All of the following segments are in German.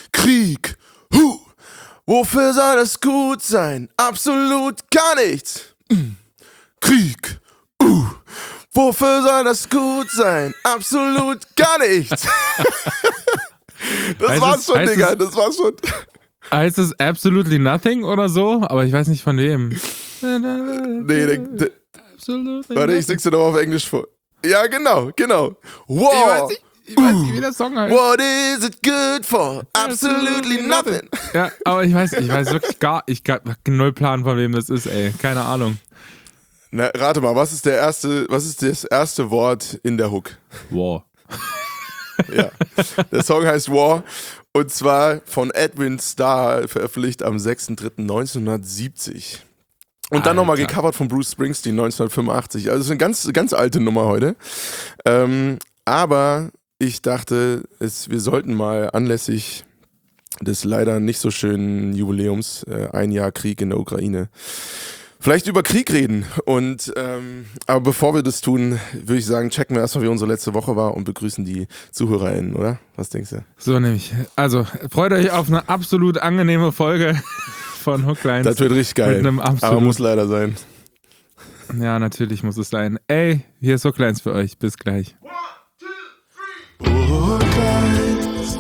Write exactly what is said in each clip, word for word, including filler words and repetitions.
Krieg, huh. Wofür soll das gut sein? Absolut gar nichts. Krieg, uh. Wofür soll das gut sein? Absolut gar nichts. Das heißt war's es, schon, Digga, es, das war's schon. Heißt es Absolutely Nothing oder so? Aber ich weiß nicht von wem. Nee, der, der, warte, ich sing's dir doch auf Englisch vor. Ja, genau, genau. Wow. Ich weiß nicht, ich weiß nicht wie der Song heißt. What is it good for? Absolutely nothing. Ja, aber ich weiß, ich weiß wirklich gar, ich hab null Plan von wem das ist, ey. Keine Ahnung. Na, rate mal, was ist der erste, was ist das erste Wort in der Hook? War. Ja, der Song heißt War und zwar von Edwin Starr, veröffentlicht am sechster dritter neunzehnhundertsiebzig. Und dann nochmal gecovert von Bruce Springsteen neunzehnhundertfünfundachtzig. Also es ist eine ganz, ganz alte Nummer heute. Ähm, aber ich dachte, es, wir sollten mal anlässlich des leider nicht so schönen Jubiläums, äh, ein Jahr Krieg in der Ukraine, vielleicht über Krieg reden. Und ähm, aber bevor wir das tun, würde ich sagen, checken wir erstmal, wie unsere letzte Woche war und begrüßen die ZuhörerInnen, oder? Was denkst du? So nämlich. Also, freut euch auf eine absolut angenehme Folge von Hooklines. Das wird richtig geil. Aber muss leider sein. Ja, natürlich muss es sein. Ey, hier ist Hooklines für euch. Bis gleich. One, two, three. Hooklines.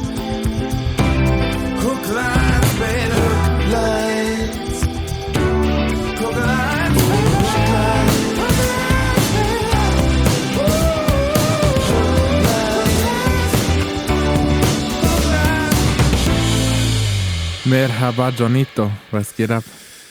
Hooklines, baby. Hooklines. Hooklines. Merhaba, Jonito. Was geht ab?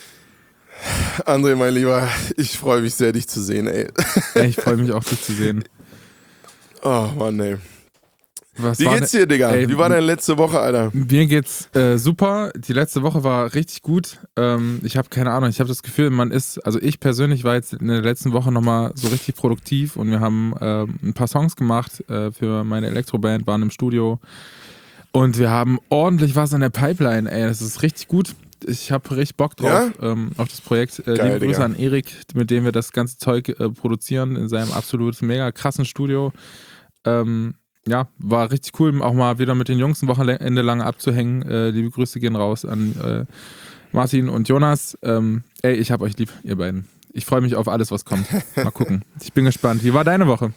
André, mein Lieber, ich freue mich sehr, dich zu sehen, ey. ey ich freue mich auch, dich zu sehen. Oh, Mann, ey. Was Wie geht's dir, Digga? Ey, Wie war deine letzte Woche, Alter? Mir geht's äh, super. Die letzte Woche war richtig gut. Ähm, ich habe keine Ahnung, ich habe das Gefühl, man ist, also ich persönlich war jetzt in der letzten Woche nochmal so richtig produktiv und wir haben äh, ein paar Songs gemacht äh, für meine Elektroband, waren im Studio und wir haben ordentlich was an der Pipeline, ey. Das ist richtig gut. Ich habe richtig Bock drauf, ja? ähm, auf das Projekt. Äh, Geil, liebe Grüße Digga. an Erik, mit dem wir das ganze Zeug äh, produzieren in seinem absolut mega krassen Studio. Ähm, ja, war richtig cool, auch mal wieder mit den Jungs ein Wochenende lang abzuhängen. Äh, liebe Grüße gehen raus an äh, Martin und Jonas. Ähm, ey, ich hab euch lieb, ihr beiden. Ich freue mich auf alles, was kommt. Mal gucken. Ich bin gespannt. Wie war deine Woche?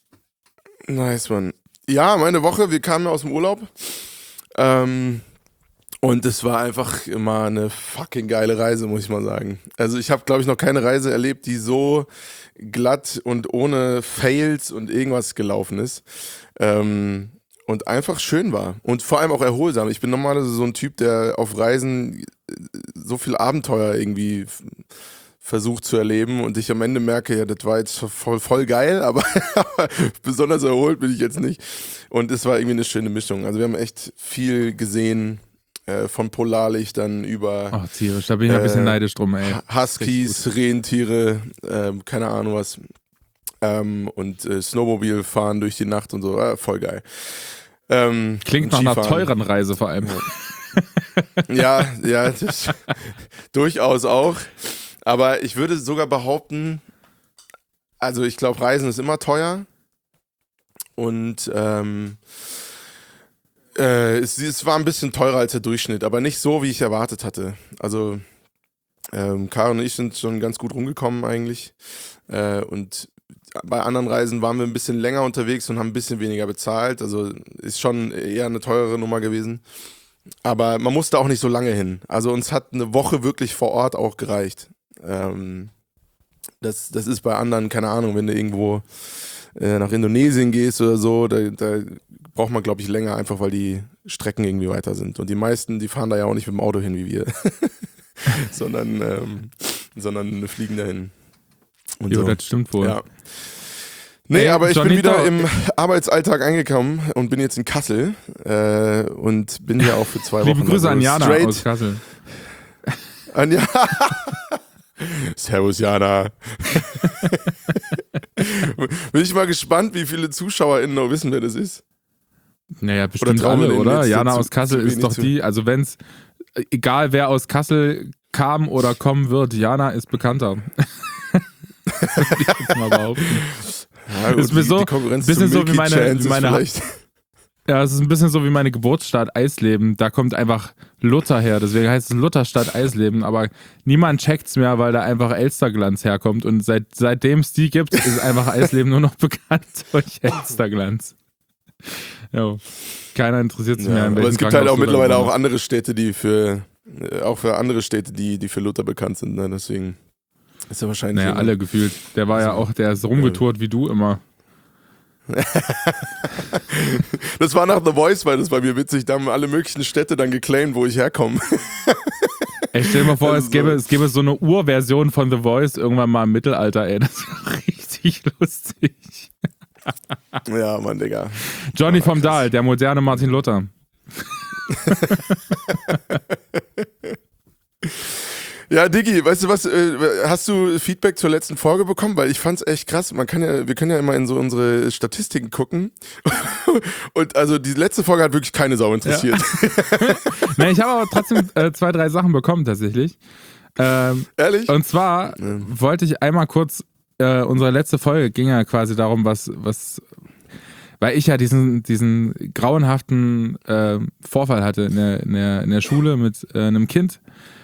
Nice, Mann. Ja, meine Woche, wir kamen aus dem Urlaub. Ähm... Und es war einfach immer eine fucking geile Reise, muss ich mal sagen. Also ich habe, glaube ich, noch keine Reise erlebt, die so glatt und ohne Fails und irgendwas gelaufen ist. Ähm, und einfach schön war. Und vor allem auch erholsam. Ich bin normalerweise so ein Typ, der auf Reisen so viel Abenteuer irgendwie f- versucht zu erleben. Und ich am Ende merke, ja, das war jetzt voll, voll geil, aber, aber besonders erholt bin ich jetzt nicht. Und es war irgendwie eine schöne Mischung. Also wir haben echt viel gesehen. Von Polarlichtern über Ach, tierisch, da bin ich äh, ein bisschen neidisch drum, ey. Huskies, Rentiere, äh, keine Ahnung was. Ähm, und äh, Snowmobil fahren durch die Nacht und so, äh, voll geil. Ähm, Klingt nach einer teuren Reise vor allem. Ja, ja, das, durchaus auch. Aber ich würde sogar behaupten, also ich glaube, Reisen ist immer teuer. Und ähm, Äh, es, es war ein bisschen teurer als der Durchschnitt, aber nicht so, wie ich erwartet hatte. Also ähm, Karin und ich sind schon ganz gut rumgekommen eigentlich. Äh, und bei anderen Reisen waren wir ein bisschen länger unterwegs und haben ein bisschen weniger bezahlt. Also ist schon eher eine teurere Nummer gewesen. Aber man musste auch nicht so lange hin. Also uns hat eine Woche wirklich vor Ort auch gereicht. Ähm, das, das ist bei anderen, keine Ahnung, wenn du irgendwo äh, nach Indonesien gehst oder so, da, da braucht man, glaube ich, länger, einfach weil die Strecken irgendwie weiter sind. Und die meisten, die fahren da ja auch nicht mit dem Auto hin wie wir, sondern, ähm, sondern fliegen dahin. Und jo, so. Das stimmt wohl. Ja. Nee, Ey, aber ich Jonito, bin wieder im Arbeitsalltag angekommen und bin jetzt in Kassel äh, und bin hier auch für zwei Wochen. Liebe Grüße also an Jana straight aus Kassel. An ja- Servus Jana. Bin ich mal gespannt, wie viele ZuschauerInnen noch wissen, wer das ist. Naja, bestimmt Oder trauen wir alle, denen oder? jetzt Jana zu- aus Kassel zu ist wenig doch zu? die, also wenn's, egal wer aus Kassel kam oder kommen wird, Jana ist bekannter. Würde ich jetzt mal behaupten. Ja, gut, Ist mir die, so- die Konkurrenz bisschen zu so wie Milky meine- Chance wie meine- ist vielleicht. Ja, es ist ein bisschen so wie meine Geburtsstadt Eisleben. Da kommt einfach Luther her, deswegen heißt es Lutherstadt Eisleben, aber niemand checkt's mehr, weil da einfach Elsterglanz herkommt und seit, seitdem es die gibt, ist einfach Eisleben nur noch bekannt durch Elsterglanz. Jo. Keiner interessiert sich Ja, mehr. In aber es gibt Krankenhaus halt auch mittlerweile wohnt. auch andere Städte, die für äh, auch für andere Städte, die, die für Luther bekannt sind. Ne? Deswegen ist er wahrscheinlich. Naja, alle gefühlt. Der war ja auch, der ist rumgetourt wie du immer. Das war nach The Voice, weil das bei mir witzig. Da haben alle möglichen Städte dann geclaimed, wo ich herkomme. Ey, stell dir mal vor, Also es, gäbe, es gäbe so eine Urversion von The Voice irgendwann mal im Mittelalter, ey. Das wäre richtig lustig. Ja, Mann, Digga. Johnny Ja, vom krass. Dahl, der moderne Martin Luther. Ja, Diggi, weißt du was, äh, hast du Feedback zur letzten Folge bekommen? Weil ich fand's echt krass. Man kann ja, wir können ja immer in so unsere Statistiken gucken. Und also die letzte Folge hat wirklich keine Sau interessiert. Ja. Nee, ich habe aber trotzdem äh, zwei, drei Sachen bekommen tatsächlich. Ähm, Ehrlich? und zwar Ja. wollte ich einmal kurz, äh, unsere letzte Folge ging ja quasi darum, was, was, weil ich ja diesen, diesen grauenhaften äh, Vorfall hatte in der, in der, in der Schule mit äh, einem Kind,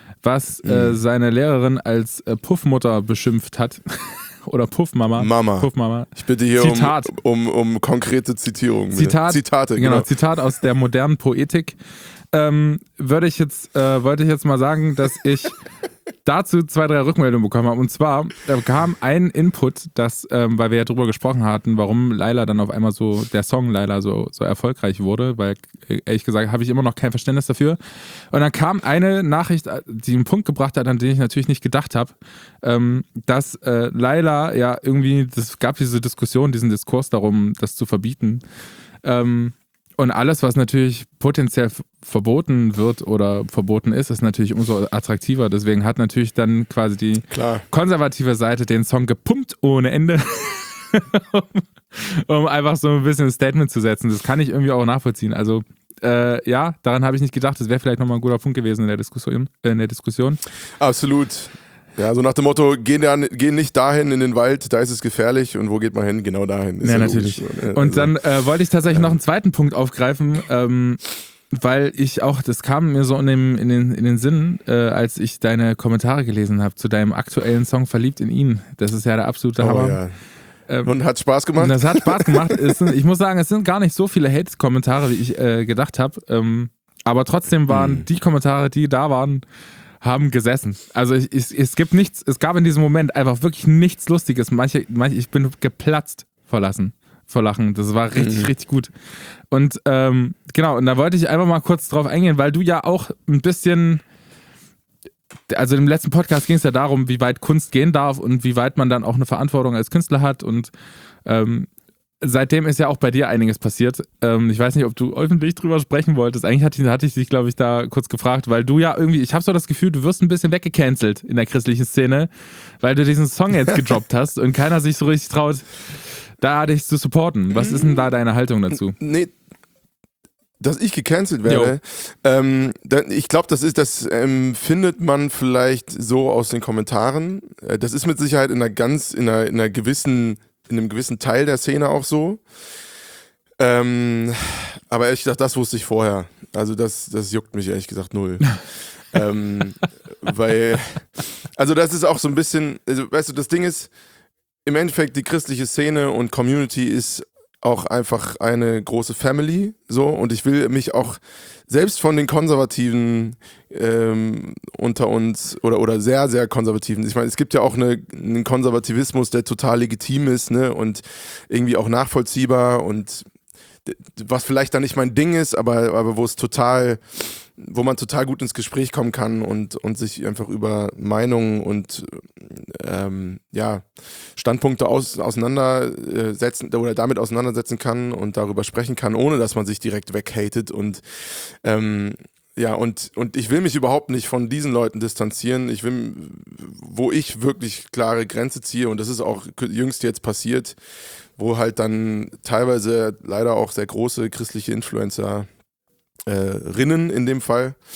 was äh, seine Lehrerin als äh, Puffmutter beschimpft hat. Oder Puffmama. Mama. Puffmama. Ich bitte hier Zitat. um, um, um konkrete Zitierungen. bitte. Zitat, Zitate, genau, genau. Zitat aus der modernen Poetik. Ähm, würde ich jetzt, äh, wollte ich jetzt mal sagen, dass ich dazu zwei, drei Rückmeldungen bekommen habe. Und zwar äh, kam ein Input, dass, ähm, weil wir ja drüber gesprochen hatten, warum Laila dann auf einmal so, der Song Laila so, so erfolgreich wurde, weil äh, ehrlich gesagt habe ich immer noch kein Verständnis dafür. Und dann kam eine Nachricht, die einen Punkt gebracht hat, an den ich natürlich nicht gedacht habe, ähm, dass äh, Laila ja irgendwie, es gab diese Diskussion, diesen Diskurs darum, das zu verbieten. Ähm, Und alles, was natürlich potenziell f- verboten wird oder verboten ist, ist natürlich umso attraktiver. Deswegen hat natürlich dann quasi die Klar. konservative Seite den Song gepumpt ohne Ende, um, um einfach so ein bisschen ein Statement zu setzen. Das kann ich irgendwie auch nachvollziehen. Also äh, ja, daran habe ich nicht gedacht. Das wäre vielleicht nochmal ein guter Punkt gewesen in der Diskussion. Äh, in der Diskussion. Absolut. Ja, so nach dem Motto, geh, da, geh nicht dahin in den Wald, da ist es gefährlich. Und wo geht man hin? Genau dahin. Ist Ja, ja natürlich. logisch, ne? Und Also, dann äh, wollte ich tatsächlich noch einen zweiten Punkt aufgreifen, ähm, weil ich auch, das kam mir so in, dem, in, den, in den Sinn, äh, als ich deine Kommentare gelesen habe zu deinem aktuellen Song Verliebt in ihn. Das ist ja der absolute oh, Hammer. ja. Ähm, Und hat Spaß Und gemacht? das hat Spaß gemacht. Es sind, ich muss sagen, es sind gar nicht so viele Hate-Kommentare, wie ich äh, gedacht habe. Ähm, aber trotzdem waren Mhm. die Kommentare, die da waren, haben gesessen. Also ich, ich, es gibt nichts, es gab in diesem Moment einfach wirklich nichts Lustiges. Manche, manche ich bin geplatzt vor Lachen. Vor Lachen. Das war richtig, Mhm. richtig gut. Und ähm, genau, und da wollte ich einfach mal kurz drauf eingehen, weil du ja auch ein bisschen, also im letzten Podcast ging es ja darum, wie weit Kunst gehen darf und wie weit man dann auch eine Verantwortung als Künstler hat. Und ähm, seitdem ist ja auch bei dir einiges passiert. Ähm, ich weiß nicht, ob du öffentlich drüber sprechen wolltest. Eigentlich hatte ich, hatte ich dich, glaube ich, da kurz gefragt, weil du ja irgendwie, ich habe so das Gefühl, du wirst ein bisschen weggecancelt in der christlichen Szene, weil du diesen Song jetzt gedroppt hast und keiner sich so richtig traut, da dich zu supporten. Was ist denn da deine Haltung dazu? Nee, dass ich gecancelt werde. Ähm, da, ich glaube, das ist, das ähm, findet man vielleicht so aus den Kommentaren. Äh, das ist mit Sicherheit in einer ganz, in einer, in einer gewissen, in einem gewissen Teil der Szene auch so. Ähm, aber ehrlich gesagt, das wusste ich vorher. Also das, das juckt mich ehrlich gesagt null. ähm, weil, also das ist auch so ein bisschen, also, weißt du, das Ding ist, im Endeffekt die christliche Szene und Community ist auch einfach eine große Family, so, und ich will mich auch selbst von den Konservativen ähm, unter uns oder, oder sehr, sehr Konservativen, ich meine, es gibt ja auch eine, einen Konservativismus, der total legitim ist, ne, und irgendwie auch nachvollziehbar und d- was vielleicht dann nicht mein Ding ist, aber, aber wo es total, wo man total gut ins Gespräch kommen kann und, und sich einfach über Meinungen und ähm, ja, Standpunkte aus, auseinandersetzen oder damit auseinandersetzen kann und darüber sprechen kann, ohne dass man sich direkt weghatet und ähm, ja, und, und ich will mich überhaupt nicht von diesen Leuten distanzieren. Ich will, wo ich wirklich klare Grenze ziehe, und das ist auch jüngst jetzt passiert, wo halt dann teilweise leider auch sehr große christliche Influencer äh, Rinnen in dem Fall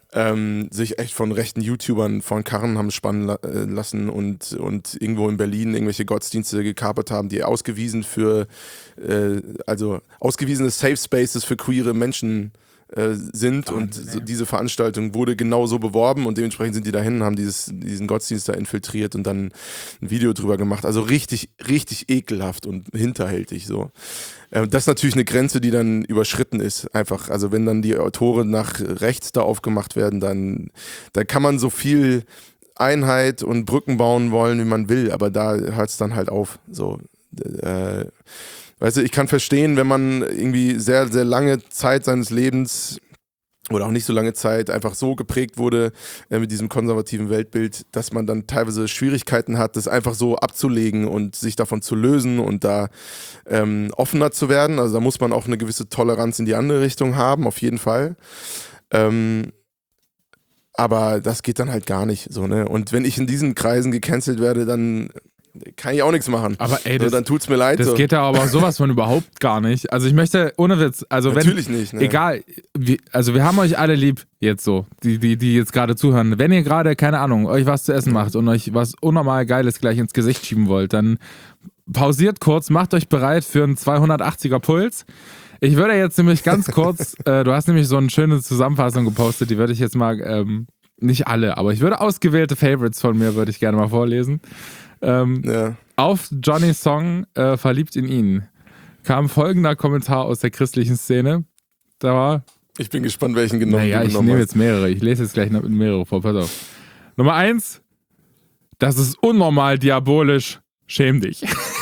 ähm, sich echt von rechten YouTubern von Karren haben spannen la- äh, lassen und, und irgendwo in Berlin irgendwelche Gottesdienste gekapert haben, die ausgewiesen für, äh, also ausgewiesene Safe Spaces für queere Menschen äh, sind. Und so, diese Veranstaltung wurde genau so beworben und dementsprechend sind die dahin, haben dieses, diesen Gottesdienst da infiltriert und dann ein Video drüber gemacht. Also richtig, richtig ekelhaft und hinterhältig so. Das ist natürlich eine Grenze, die dann überschritten ist, einfach. Also wenn dann die Tore nach rechts da aufgemacht werden, dann, dann kann man so viel Einheit und Brücken bauen wollen, wie man will, aber da hört es dann halt auf. So, äh, weißt du, ich kann verstehen, wenn man irgendwie sehr, sehr lange Zeit seines Lebens oder auch nicht so lange Zeit einfach so geprägt wurde äh, mit diesem konservativen Weltbild, dass man dann teilweise Schwierigkeiten hat, das einfach so abzulegen und sich davon zu lösen und da ähm, offener zu werden. Also da muss man auch eine gewisse Toleranz in die andere Richtung haben, auf jeden Fall. Ähm, aber das geht dann halt gar nicht so, ne? Und wenn ich in diesen Kreisen gecancelt werde, dann kann ich auch nichts machen. Aber ey, so, das, dann tut's mir leid. das so. geht ja aber sowas von überhaupt gar nicht. Also ich möchte, ohne Witz, also Natürlich wenn, nicht, ne? egal, wie, also wir haben euch alle lieb jetzt so, die, die, die jetzt gerade zuhören. Wenn ihr gerade, keine Ahnung, euch was zu essen macht und euch was unnormal Geiles gleich ins Gesicht schieben wollt, dann pausiert kurz, macht euch bereit für einen zweihundertachtziger Puls. Ich würde jetzt nämlich ganz kurz, äh, du hast nämlich so eine schöne Zusammenfassung gepostet, die würde ich jetzt mal, ähm, nicht alle, aber ich würde ausgewählte Favorites von mir, würde ich gerne mal vorlesen. Ähm, Ja. Auf Johnnys Song äh, Verliebt in ihn kam folgender Kommentar aus der christlichen Szene. Da war, Ich bin gespannt, welchen genommen naja, du ich genommen nehme hast. jetzt mehrere. Ich lese jetzt gleich noch mehrere vor. Pass auf. Nummer eins. Das ist unnormal diabolisch. Schäm dich.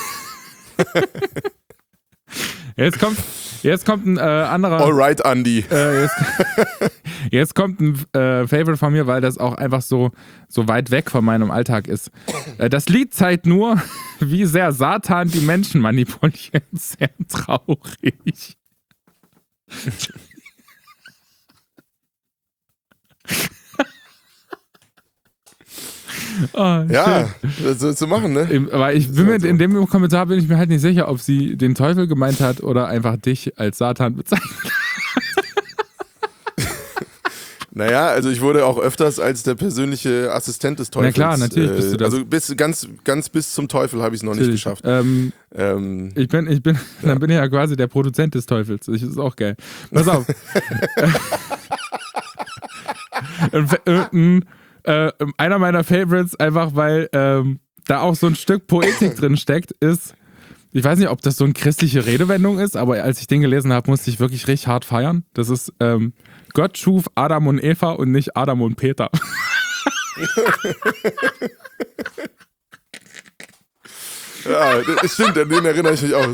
Jetzt kommt, jetzt kommt ein äh, anderer. Alright, Andy. Äh, jetzt, jetzt kommt ein äh, Favorite von mir, weil das auch einfach so, so weit weg von meinem Alltag ist. Äh, das Lied zeigt nur, wie sehr Satan die Menschen manipuliert. Sehr traurig. Oh, Ja, das sollst du machen, ne? Im, aber ich bin mir, in dem Kommentar bin ich mir halt nicht sicher, ob sie den Teufel gemeint hat oder einfach dich als Satan bezeichnet. Naja, also ich wurde auch öfters als der persönliche Assistent des Teufels. Na klar, natürlich bist du das. Also bis, ganz, ganz bis zum Teufel habe ich es noch nicht geschafft. Ähm, Ähm, ich bin, ich bin, ja. Dann bin ich ja quasi der Produzent des Teufels. Das ist auch geil. Pass auf. ein, äh, einer meiner Favorites, einfach weil ähm, da auch so ein Stück Poetik drin steckt, ist, ich weiß nicht, ob das so eine christliche Redewendung ist, aber als ich den gelesen habe, musste ich wirklich richtig hart feiern. Das ist, ähm, Gott schuf Adam und Eva und nicht Adam und Peter. ja, das stimmt, an den erinnere ich mich auch.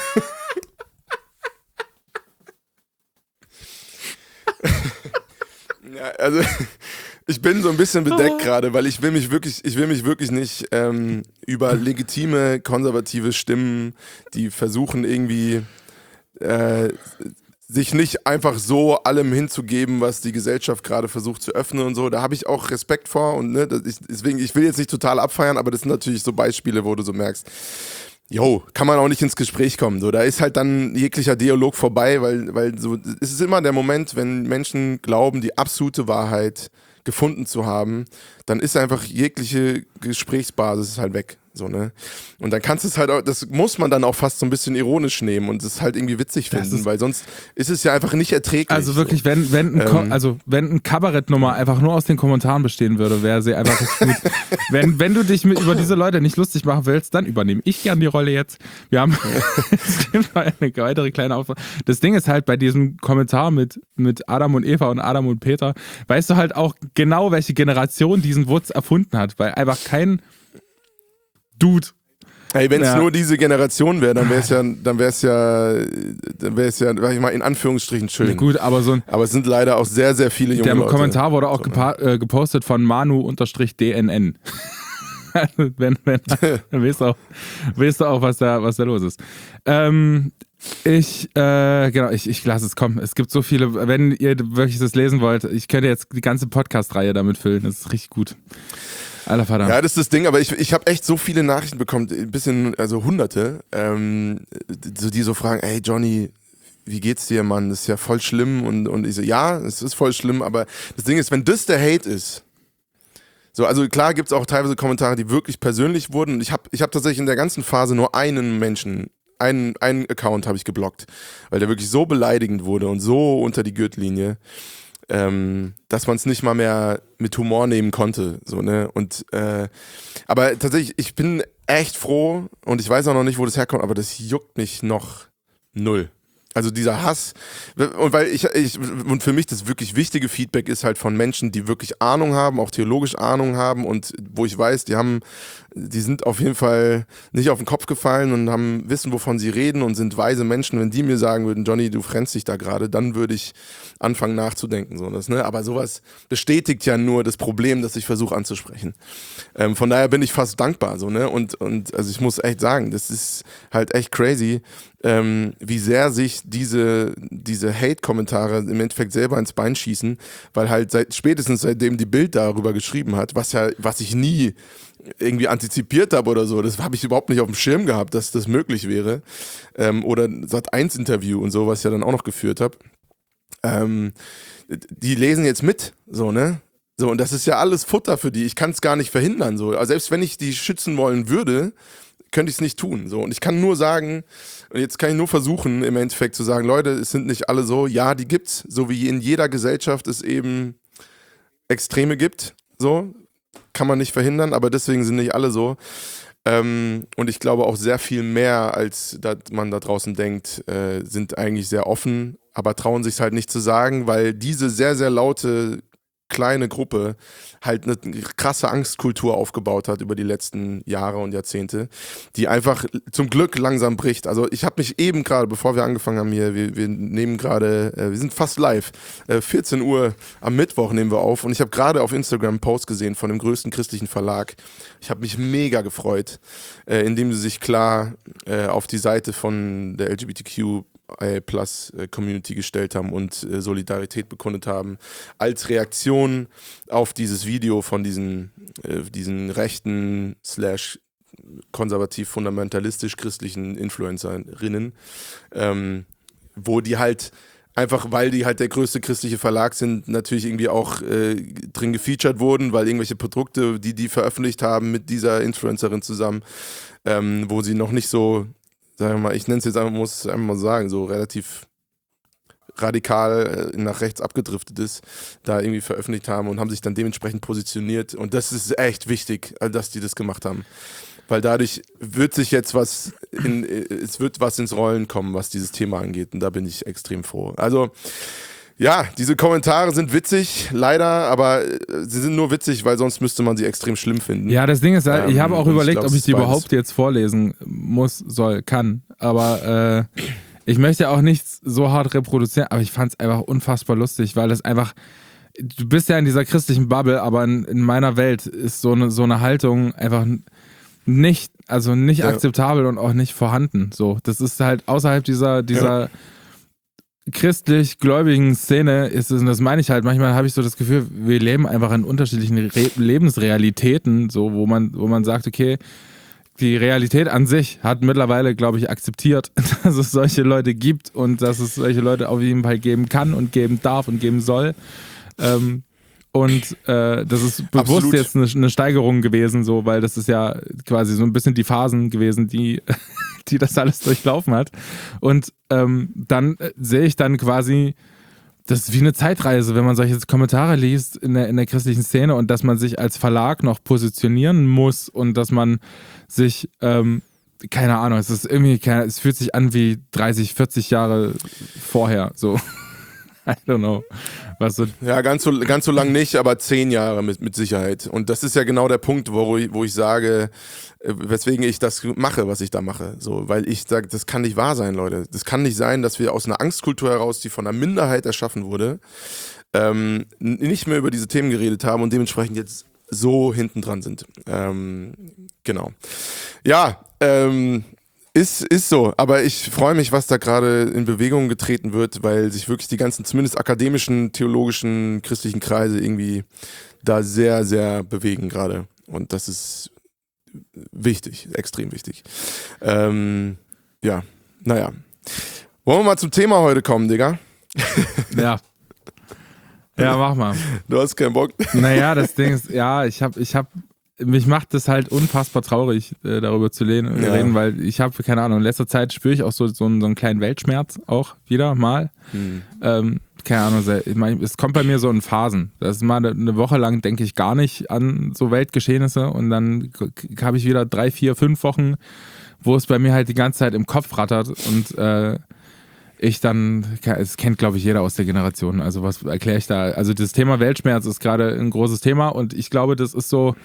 Ja, also ich bin so ein bisschen bedeckt gerade, weil ich will mich wirklich, ich will mich wirklich nicht ähm, über legitime konservative Stimmen, die versuchen irgendwie äh, sich nicht einfach so allem hinzugeben, was die Gesellschaft gerade versucht zu öffnen und so. Da habe ich auch Respekt vor und ne, das ist, deswegen, ich will jetzt nicht total abfeiern, aber das sind natürlich so Beispiele, wo du so merkst, jo, kann man auch nicht ins Gespräch kommen. So, da ist halt dann jeglicher Dialog vorbei, weil, weil so, es ist immer der Moment, wenn Menschen glauben, die absolute Wahrheit gefunden zu haben, dann ist einfach jegliche Gesprächsbasis halt weg. So, ne? Und dann kannst du es halt auch, das muss man dann auch fast so ein bisschen ironisch nehmen und es halt irgendwie witzig finden, weil sonst ist es ja einfach nicht erträglich. Also wirklich, so. wenn, wenn, ein ähm, also wenn ein Kabarettnummer einfach nur aus den Kommentaren bestehen würde, wäre sie einfach richtig gut. wenn, wenn du dich mit, über diese Leute nicht lustig machen willst, dann übernehme ich gern die Rolle jetzt. Wir haben es gibt mal eine weitere kleine Aufgabe. Das Ding ist halt bei diesem Kommentar mit, mit Adam und Eva und Adam und Peter, weißt du halt auch genau, welche Generation diesen Wutz erfunden hat, weil einfach kein Dude. Hey, wenn es ja. nur diese Generation wäre, dann wäre es ja, dann wäre es ja, dann wäre es ja, sag ich mal, in Anführungsstrichen schön. Ja, gut, aber so ein, aber es sind leider auch sehr, sehr viele junge der Leute. Der Kommentar wurde auch gepa- äh, gepostet von Manu-D N N. wenn, wenn, dann weißt du auch, weißt du auch was, da, was da los ist. Ähm, ich, äh, genau, ich, ich lasse es kommen. Es gibt so viele, wenn ihr wirklich das lesen wollt, ich könnte jetzt die ganze Podcast-Reihe damit füllen. Das ist richtig gut. Alter Vater. Ja, das ist das Ding, aber ich, ich habe echt so viele Nachrichten bekommen, ein bisschen, also hunderte, ähm, die so fragen, ey Johnny, wie geht's dir, Mann? Das ist ja voll schlimm. Und, und ich so, ja, es ist voll schlimm, aber das Ding ist, wenn das der Hate ist, so, also klar gibt es auch teilweise Kommentare, die wirklich persönlich wurden. Und ich habe ich hab tatsächlich in der ganzen Phase nur einen Menschen, einen, einen Account habe ich geblockt, weil der wirklich so beleidigend wurde und so unter die Gürtellinie, ähm, dass man es nicht mal mehr mit Humor nehmen konnte. So, ne? Und äh, aber tatsächlich, ich bin echt froh und ich weiß auch noch nicht, wo das herkommt, aber das juckt mich noch null. Also dieser Hass, und weil ich, ich, und für mich das wirklich wichtige Feedback ist halt von Menschen, die wirklich Ahnung haben, auch theologisch Ahnung haben und wo ich weiß, die haben, die sind auf jeden Fall nicht auf den Kopf gefallen und haben wissen, wovon sie reden und sind weise Menschen. Wenn die mir sagen würden, Johnny, du frennst dich da gerade, dann würde ich anfangen nachzudenken. So, das, ne? Aber sowas bestätigt ja nur das Problem, das ich versuche anzusprechen. Ähm, von daher bin ich fast dankbar. So, ne? Und, und also ich muss echt sagen, das ist halt echt crazy, ähm, wie sehr sich diese, diese Hate-Kommentare im Endeffekt selber ins Bein schießen, weil halt seit, spätestens seitdem die Bild darüber geschrieben hat, was ja, was ich nie irgendwie antizipiert habe oder so, das habe ich überhaupt nicht auf dem Schirm gehabt, dass das möglich wäre. Ähm, oder Sat eins Interview und so, was ich ja dann auch noch geführt habe. Ähm, die lesen jetzt mit, so, ne? So, und das ist ja alles Futter für die. Ich kann es gar nicht verhindern. So. Also selbst wenn ich die schützen wollen würde, könnte ich es nicht tun. So. Und ich kann nur sagen, und jetzt kann ich nur versuchen, im Endeffekt zu sagen, Leute, es sind nicht alle so, ja, die gibt's, so wie in jeder Gesellschaft es eben Extreme gibt. So, kann man nicht verhindern, aber deswegen sind nicht alle so. Ähm, und ich glaube auch sehr viel mehr, als dass man da draußen denkt, äh, sind eigentlich sehr offen, aber trauen sich halt nicht zu sagen, weil diese sehr, sehr laute kleine Gruppe halt eine krasse Angstkultur aufgebaut hat über die letzten Jahre und Jahrzehnte, die einfach zum Glück langsam bricht. Also ich habe mich eben gerade, bevor wir angefangen haben hier, wir, wir nehmen gerade, äh, wir sind fast live, äh, vierzehn Uhr am Mittwoch nehmen wir auf und ich habe gerade auf Instagram einen Post gesehen von dem größten christlichen Verlag. Ich habe mich mega gefreut, äh, indem sie sich klar äh, auf die Seite von der L G B T Q Plus Community gestellt haben und äh, Solidarität bekundet haben, als Reaktion auf dieses Video von diesen, äh, diesen rechten slash konservativ fundamentalistisch christlichen Influencerinnen, ähm, wo die halt einfach, weil die halt der größte christliche Verlag sind, natürlich irgendwie auch äh, drin gefeatured wurden, weil irgendwelche Produkte, die die veröffentlicht haben mit dieser Influencerin zusammen, ähm, wo sie noch nicht so, sagen wir mal, ich nenne es jetzt einfach, muss es einfach mal sagen, so relativ radikal äh, nach rechts abgedriftet ist, da irgendwie veröffentlicht haben und haben sich dann dementsprechend positioniert. Und das ist echt wichtig, dass die das gemacht haben. Weil dadurch wird sich jetzt was, in, es wird was ins Rollen kommen, was dieses Thema angeht. Und da bin ich extrem froh. Also, ja, diese Kommentare sind witzig, leider, aber sie sind nur witzig, weil sonst müsste man sie extrem schlimm finden. Ja, das Ding ist halt, ähm, ich habe auch überlegt, ich glaub, ob ich die überhaupt jetzt vorlesen muss, soll, kann. Aber äh, ich möchte auch nichts so hart reproduzieren, aber ich fand es einfach unfassbar lustig, weil das einfach, du bist ja in dieser christlichen Bubble, aber in, in meiner Welt ist so eine, so eine Haltung einfach nicht, also nicht ja. akzeptabel und auch nicht vorhanden. So, das ist halt außerhalb dieser, dieser ja. christlich-gläubigen Szene ist es, und das meine ich halt, manchmal habe ich so das Gefühl, wir leben einfach in unterschiedlichen Re- Lebensrealitäten, so, wo man, wo man sagt, okay, die Realität an sich hat mittlerweile, glaube ich, akzeptiert, dass es solche Leute gibt und dass es solche Leute auf jeden Fall geben kann und geben darf und geben soll. Ähm, und äh, das ist bewusst Absolut. jetzt eine, eine Steigerung gewesen, so, weil das ist ja quasi so ein bisschen die Phasen gewesen, die, die das alles durchlaufen hat. Und ähm, dann äh, sehe ich dann quasi, das ist wie eine Zeitreise, wenn man solche Kommentare liest in der, in der christlichen Szene und dass man sich als Verlag noch positionieren muss und dass man sich, ähm, keine Ahnung, es ist irgendwie, keine, es fühlt sich an wie dreißig, vierzig Jahre vorher, so. I don't know. Was so ja, ganz so, ganz so lang nicht, aber zehn Jahre mit, mit Sicherheit. Und das ist ja genau der Punkt, wo ich, wo ich sage, weswegen ich das mache, was ich da mache. So, weil ich sage, das kann nicht wahr sein, Leute. Das kann nicht sein, dass wir aus einer Angstkultur heraus, die von einer Minderheit erschaffen wurde, ähm, nicht mehr über diese Themen geredet haben und dementsprechend jetzt so hinten dran sind. Ähm, genau. Ja, ähm, Ist, ist so, aber ich freue mich, was da gerade in Bewegung getreten wird, weil sich wirklich die ganzen, zumindest akademischen, theologischen, christlichen Kreise irgendwie da sehr, sehr bewegen gerade. Und das ist wichtig, extrem wichtig. Ähm, ja, naja. Wollen wir mal zum Thema heute kommen, Digga? Ja. Ja, mach mal. Du hast keinen Bock? Naja, das Ding ist, ja, ich hab, ich hab, mich macht das halt unfassbar traurig, äh, darüber zu reden, Ja. reden, weil ich habe, keine Ahnung, in letzter Zeit spüre ich auch so, so, einen, so einen kleinen Weltschmerz auch wieder mal. Hm. Ähm, keine Ahnung, sehr- ich mein, es kommt bei mir so in Phasen. Das ist mal eine- eine Woche lang, denke ich gar nicht an so Weltgeschehnisse und dann habe ich wieder drei, vier, fünf Wochen, wo es bei mir halt die ganze Zeit im Kopf rattert und äh, ich dann, es kennt glaube ich jeder aus der Generation, also was erkläre ich da? Also das Thema Weltschmerz ist gerade ein großes Thema und ich glaube, das ist so,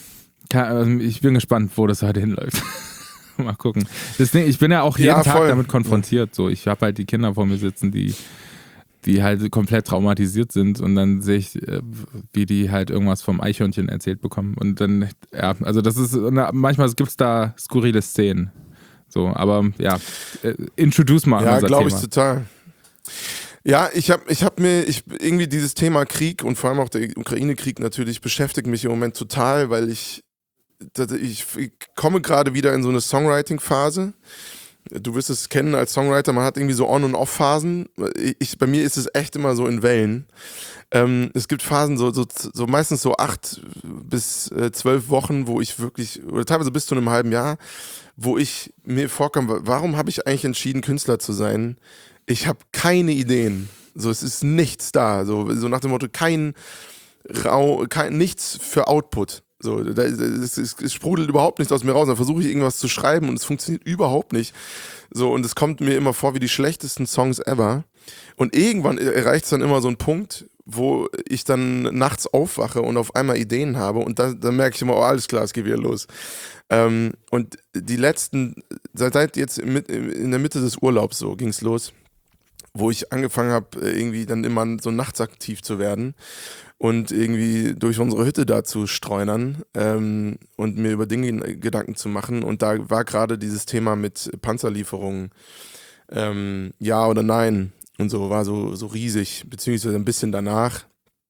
ich bin gespannt, wo das heute hinläuft. Mal gucken. Das Ding, ich bin ja auch jeden Ja, Tag voll. damit konfrontiert. So, ich habe halt die Kinder vor mir sitzen, die, die halt komplett traumatisiert sind und dann sehe ich, äh, wie die halt irgendwas vom Eichhörnchen erzählt bekommen. Und dann, ja, also das ist, na, manchmal gibt es da skurrile Szenen. So, aber ja, äh, introduce mal Ja, unser glaube ich Thema. total. Ja, ich habe ich hab mir, ich irgendwie dieses Thema Krieg und vor allem auch der Ukraine-Krieg natürlich beschäftigt mich im Moment total, weil ich, das- ich, ich komme gerade wieder in so eine Songwriting-Phase. Du wirst es kennen als Songwriter, man hat irgendwie so On- und Off-Phasen. Ich, bei mir ist es echt immer so in Wellen. Ähm, es gibt Phasen, so, so, so meistens so acht bis äh, zwölf Wochen, wo ich wirklich, oder teilweise bis zu einem halben Jahr, wo ich mir vorkomme, warum habe ich eigentlich entschieden, Künstler zu sein? Ich habe keine Ideen. So, es ist nichts da. So, so nach dem Motto, kein Rau, kein, nichts für Output. So, da, es, es, es sprudelt überhaupt nichts aus mir raus. Dann versuche ich irgendwas zu schreiben und es funktioniert überhaupt nicht. So, und es kommt mir immer vor wie die schlechtesten Songs ever. Und irgendwann erreicht es dann immer so einen Punkt, wo ich dann nachts aufwache und auf einmal Ideen habe und da, dann merke ich immer, oh, alles klar, es geht wieder los. Ähm, und die letzten, seit, seit jetzt mit, in der Mitte des Urlaubs so ging es los, wo ich angefangen habe, irgendwie dann immer so nachts aktiv zu werden und irgendwie durch unsere Hütte da zu streunern ähm, und mir über Dinge Gedanken zu machen. Und da war gerade dieses Thema mit Panzerlieferungen, ähm, ja oder nein und so, war so, so riesig, beziehungsweise ein bisschen danach.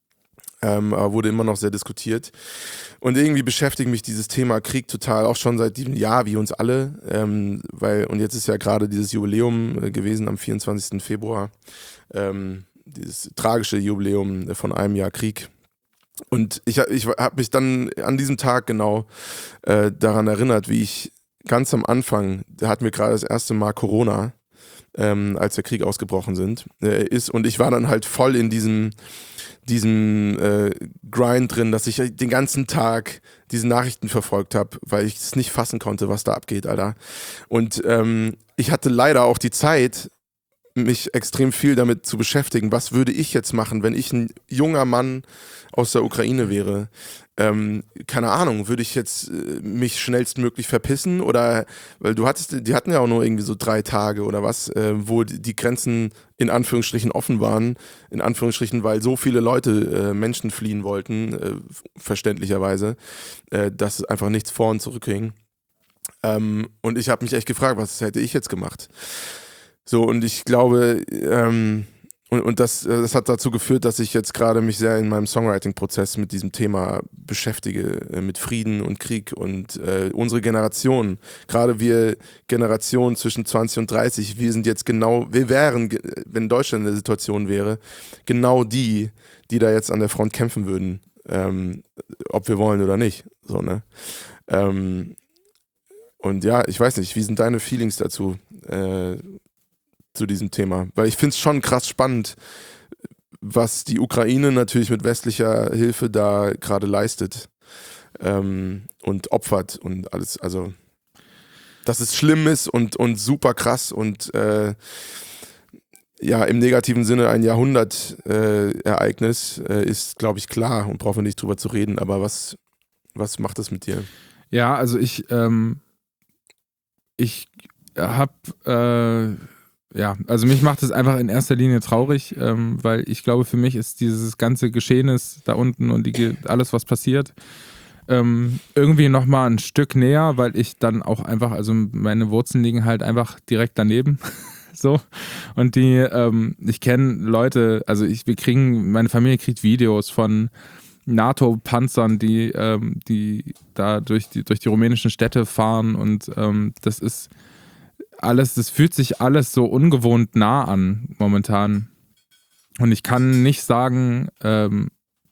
Ähm, aber wurde immer noch sehr diskutiert. Und irgendwie beschäftigt mich dieses Thema Krieg total, auch schon seit diesem Jahr, wie uns alle. Ähm, weil, und jetzt ist ja gerade dieses Jubiläum äh, gewesen am vierundzwanzigsten Februar. Ähm, dieses tragische Jubiläum von einem Jahr Krieg. Und ich, ich habe mich dann an diesem Tag genau äh, daran erinnert, wie ich ganz am Anfang, da hatten wir gerade das erste Mal Corona, ähm, als der Krieg ausgebrochen sind, äh, ist. Und ich war dann halt voll in diesem diesem äh, Grind drin, dass ich den ganzen Tag diese Nachrichten verfolgt habe, weil ich es nicht fassen konnte, was da abgeht, Alter. Und ähm, ich hatte leider auch die Zeit, mich extrem viel damit zu beschäftigen, was würde ich jetzt machen, wenn ich ein junger Mann aus der Ukraine wäre. Ähm, keine Ahnung, würde ich jetzt äh, mich schnellstmöglich verpissen oder, weil du hattest, die hatten ja auch nur irgendwie so drei Tage oder was, äh, wo die, die Grenzen in Anführungsstrichen offen waren, in Anführungsstrichen, weil so viele Leute äh, Menschen fliehen wollten, äh, verständlicherweise, äh, dass einfach nichts vor und zurück ging. Ähm, und ich habe mich echt gefragt, was hätte ich jetzt gemacht? So, und ich glaube, ähm, und, und das, das hat dazu geführt, dass ich jetzt gerade mich sehr in meinem Songwriting-Prozess mit diesem Thema beschäftige, äh, mit Frieden und Krieg und äh, unsere Generation, gerade wir Generation zwischen zwanzig und dreißig, wir sind jetzt genau, wir wären, wenn Deutschland in der Situation wäre, genau die, die da jetzt an der Front kämpfen würden, ähm, ob wir wollen oder nicht. So, ne? Ähm, und ja, ich weiß nicht, wie sind deine Feelings dazu? Äh, zu diesem Thema, weil ich finde es schon krass spannend, was die Ukraine natürlich mit westlicher Hilfe da gerade leistet ähm, und opfert und alles, also dass es schlimm ist und, und super krass und äh, ja, im negativen Sinne ein Jahrhundertereignis äh, äh, ist, glaube ich, klar und brauchen wir nicht drüber zu reden, aber was, was macht das mit dir? Ja, also ich, ähm, ich habe äh, ja, also mich macht es einfach in erster Linie traurig, ähm, weil ich glaube, für mich ist dieses ganze Geschehnis da unten und die, alles, was passiert, ähm, irgendwie nochmal ein Stück näher, weil ich dann auch einfach, also meine Wurzeln liegen halt einfach direkt daneben. So. Und die, ähm, ich kenne Leute, also ich, wir kriegen, meine Familie kriegt Videos von NATO-Panzern, die, ähm, die da durch die, durch die rumänischen Städte fahren und ähm, das ist alles, das fühlt sich alles so ungewohnt nah an momentan. Und ich kann nicht sagen, ähm,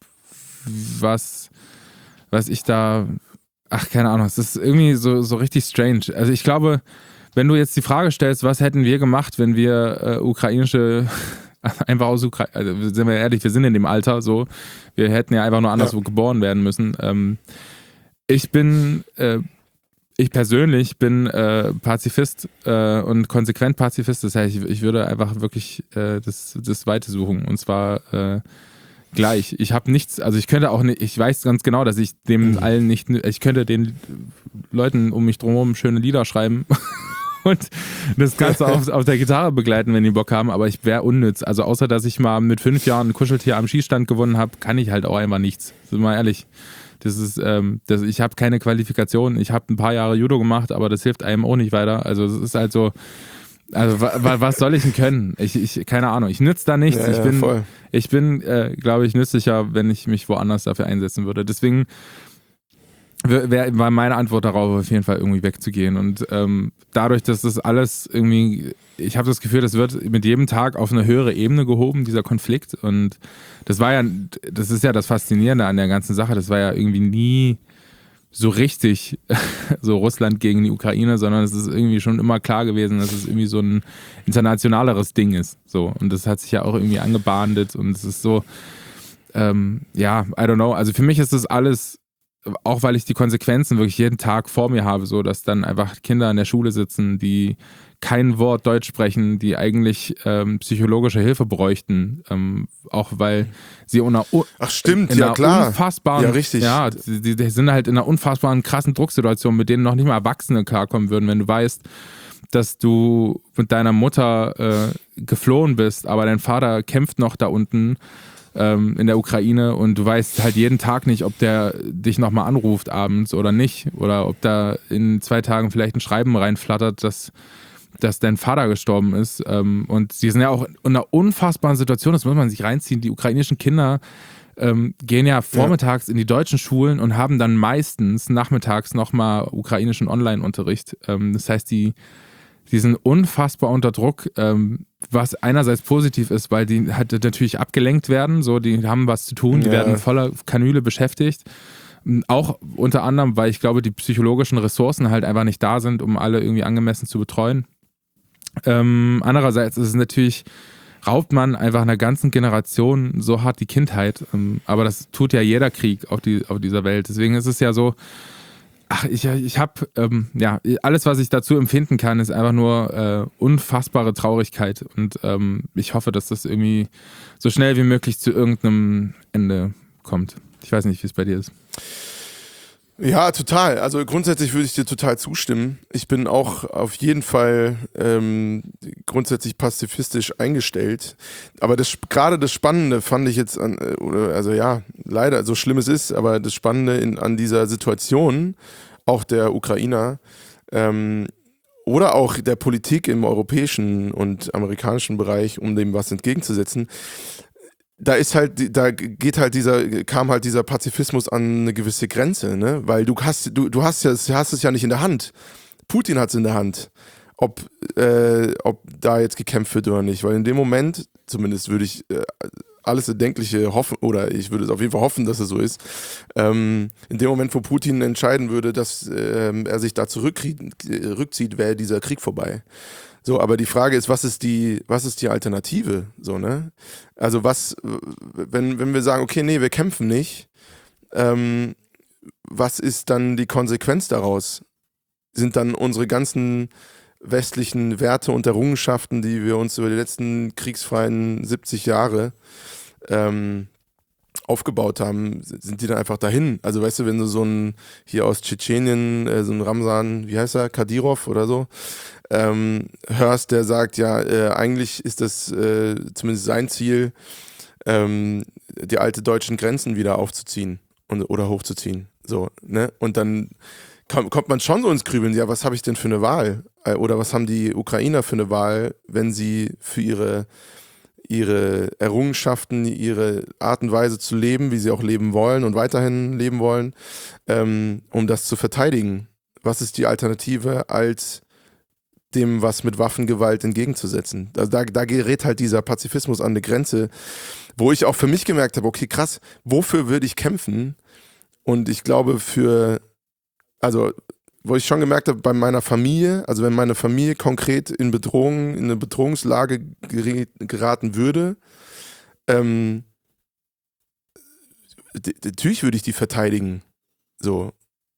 was, was ich da, ach, keine Ahnung, es ist irgendwie so, so richtig strange. Also ich glaube, wenn du jetzt die Frage stellst, was hätten wir gemacht, wenn wir äh, ukrainische, einfach aus Ukraine, also sind wir ehrlich, wir sind in dem Alter so, wir hätten ja einfach nur anderswo ja. geboren werden müssen. Ähm, ich bin, äh, ich persönlich bin äh, Pazifist äh, und konsequent Pazifist, das heißt, ich, ich würde einfach wirklich äh, das, das Weite suchen und zwar äh, gleich. Ich habe nichts, also ich könnte auch nicht, ich weiß ganz genau, dass ich dem mhm. allen nicht, ich könnte den Leuten um mich drumherum schöne Lieder schreiben und das Ganze auf, auf der Gitarre begleiten, wenn die Bock haben, aber ich wäre unnütz. Also außer, dass ich mal mit fünf Jahren ein Kuscheltier am Schießstand gewonnen habe, kann ich halt auch einfach nichts. Sind wir mal ehrlich. Das ist, ähm, das, ich habe keine Qualifikation. Ich habe ein paar Jahre Judo gemacht, aber das hilft einem auch nicht weiter. Also es ist halt so, also wa, was soll ich denn können? Ich, ich, keine Ahnung, ich nütze da nichts. Ja, ich bin, ja, ich bin, äh, glaube ich, nützlicher, wenn ich mich woanders dafür einsetzen würde. Deswegen wär, war meine Antwort darauf auf jeden Fall irgendwie wegzugehen. Und ähm, dadurch, dass das alles irgendwie, ich habe das Gefühl, das wird mit jedem Tag auf eine höhere Ebene gehoben, dieser Konflikt. Und das war ja, das ist ja das Faszinierende an der ganzen Sache. Das war ja irgendwie nie so richtig so Russland gegen die Ukraine, sondern es ist irgendwie schon immer klar gewesen, dass es irgendwie so ein internationaleres Ding ist. So. Und das hat sich ja auch irgendwie angebahnt und es ist so, ähm, ja, I don't know. Also für mich ist das alles, auch weil ich die Konsequenzen wirklich jeden Tag vor mir habe, so dass dann einfach Kinder in der Schule sitzen, die kein Wort Deutsch sprechen, die eigentlich ähm, psychologische Hilfe bräuchten, ähm, auch weil sie unter, Ach stimmt, in ja einer klar. unfassbaren, ja, richtig. ja, die, die sind halt in einer unfassbaren krassen Drucksituation, mit denen noch nicht mal Erwachsene klarkommen würden, wenn du weißt, dass du mit deiner Mutter äh, geflohen bist, aber dein Vater kämpft noch da unten ähm, in der Ukraine und du weißt halt jeden Tag nicht, ob der dich nochmal anruft abends oder nicht oder ob da in zwei Tagen vielleicht ein Schreiben reinflattert, dass dass dein Vater gestorben ist. Ähm, und sie sind ja auch in einer unfassbaren Situation, das muss man sich reinziehen. Die ukrainischen Kinder ähm, gehen ja vormittags ja. in die deutschen Schulen und haben dann meistens nachmittags nochmal ukrainischen Online-Unterricht. Ähm, das heißt, die, die sind unfassbar unter Druck, ähm, was einerseits positiv ist, weil die halt natürlich abgelenkt werden, so, die haben was zu tun, die ja. werden voller Kanüle beschäftigt. Auch unter anderem, weil ich glaube, die psychologischen Ressourcen halt einfach nicht da sind, um alle irgendwie angemessen zu betreuen. Ähm, andererseits ist es natürlich, raubt man einfach einer ganzen Generation so hart die Kindheit. Ähm, aber das tut ja jeder Krieg auf, die, auf dieser Welt. Deswegen ist es ja so, ach, ich, ich habe, ähm, ja, alles, was ich dazu empfinden kann, ist einfach nur äh, unfassbare Traurigkeit. Und ähm, ich hoffe, dass das irgendwie so schnell wie möglich zu irgendeinem Ende kommt. Ich weiß nicht, wie es bei dir ist. Ja, total. Also grundsätzlich würde ich dir total zustimmen. Ich bin auch auf jeden Fall ähm, grundsätzlich pazifistisch eingestellt. Aber das, gerade das Spannende fand ich jetzt, an, oder, also ja, leider, so schlimm es ist, aber das Spannende in, an dieser Situation, auch der Ukrainer, ähm, oder auch der Politik im europäischen und amerikanischen Bereich, um dem was entgegenzusetzen, da ist halt, da geht halt dieser, kam halt dieser Pazifismus an eine gewisse Grenze, ne? Weil du hast, du, du hast ja, hast es ja nicht in der Hand. Putin hat es in der Hand, ob, äh, ob da jetzt gekämpft wird oder nicht. Weil in dem Moment, zumindest würde ich äh, alles Erdenkliche hoffen, oder ich würde es auf jeden Fall hoffen, dass es so ist, ähm, in dem Moment, wo Putin entscheiden würde, dass ähm, er sich da zurückzieht, wäre dieser Krieg vorbei. So, aber die Frage ist, was ist die, was ist die Alternative? So, ne? Also was, wenn, wenn wir sagen, okay, nee, wir kämpfen nicht, ähm, was ist dann die Konsequenz daraus? Sind dann unsere ganzen westlichen Werte und Errungenschaften, die wir uns über die letzten kriegsfreien siebzig Jahre ähm, aufgebaut haben, sind die dann einfach dahin? Also weißt du, wenn du so ein, hier aus Tschetschenien, äh, so ein Ramsan, wie heißt er, Kadyrov oder so, ähm, hörst, der sagt, ja, äh, eigentlich ist das äh, zumindest sein Ziel, ähm, die alte deutschen Grenzen wieder aufzuziehen und, oder hochzuziehen. So, ne? Und dann kommt, kommt man schon so ins Grübeln, ja, was habe ich denn für eine Wahl? Äh, oder was haben die Ukrainer für eine Wahl, wenn sie für ihre ihre Errungenschaften, ihre Art und Weise zu leben, wie sie auch leben wollen und weiterhin leben wollen, ähm, um das zu verteidigen. Was ist die Alternative, als dem was mit Waffengewalt entgegenzusetzen. Also da, da gerät halt dieser Pazifismus an eine Grenze, wo ich auch für mich gemerkt habe, okay, krass, wofür würde ich kämpfen? Und ich glaube für, also wo ich schon gemerkt habe, bei meiner Familie, also wenn meine Familie konkret in Bedrohung, in eine Bedrohungslage gerät, geraten würde, ähm, d- natürlich würde ich die verteidigen. So.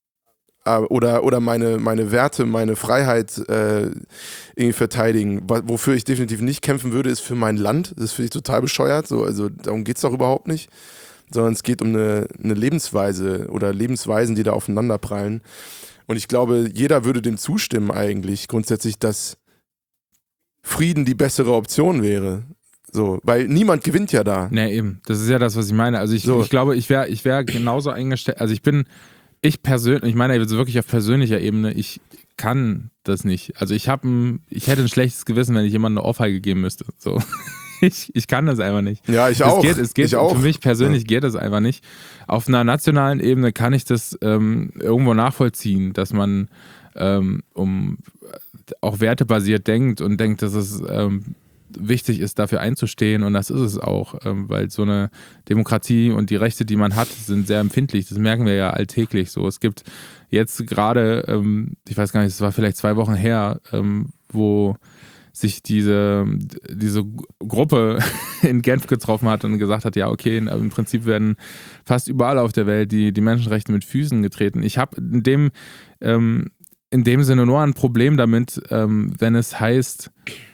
Oder, oder meine, meine Werte, meine Freiheit äh, irgendwie verteidigen. Wofür ich definitiv nicht kämpfen würde, ist für mein Land. Das finde ich total bescheuert. So, also darum geht es doch überhaupt nicht. Sondern es geht um eine, eine Lebensweise oder Lebensweisen, die da aufeinander prallen. Und ich glaube, jeder würde dem zustimmen eigentlich grundsätzlich, dass Frieden die bessere Option wäre. So, weil niemand gewinnt ja da. Nee, eben. Das ist ja das, was ich meine. Also ich, So. ich glaube, ich wäre ich wär genauso eingestellt. Also ich bin, ich persönlich, ich meine also wirklich auf persönlicher Ebene, ich kann das nicht. Also ich habe ich hätte ein schlechtes Gewissen, wenn ich jemandem eine Ohrfeige geben müsste. So. Ich, ich kann das einfach nicht. Ja, ich es auch. Geht, es geht, ich auch. Für mich persönlich ja. geht das einfach nicht. Auf einer nationalen Ebene kann ich das ähm, irgendwo nachvollziehen, dass man ähm, um auch wertebasiert denkt und denkt, dass es ähm, wichtig ist, dafür einzustehen, und das ist es auch, ähm, weil so eine Demokratie und die Rechte, die man hat, sind sehr empfindlich. Das merken wir ja alltäglich so. Es gibt jetzt gerade, ähm, ich weiß gar nicht, es war vielleicht zwei Wochen her, ähm, wo sich diese, diese Gruppe in Genf getroffen hat und gesagt hat, ja okay, im Prinzip werden fast überall auf der Welt die, die Menschenrechte mit Füßen getreten. Ich habe in dem, ähm, in dem Sinne nur ein Problem damit, ähm, wenn es heißt,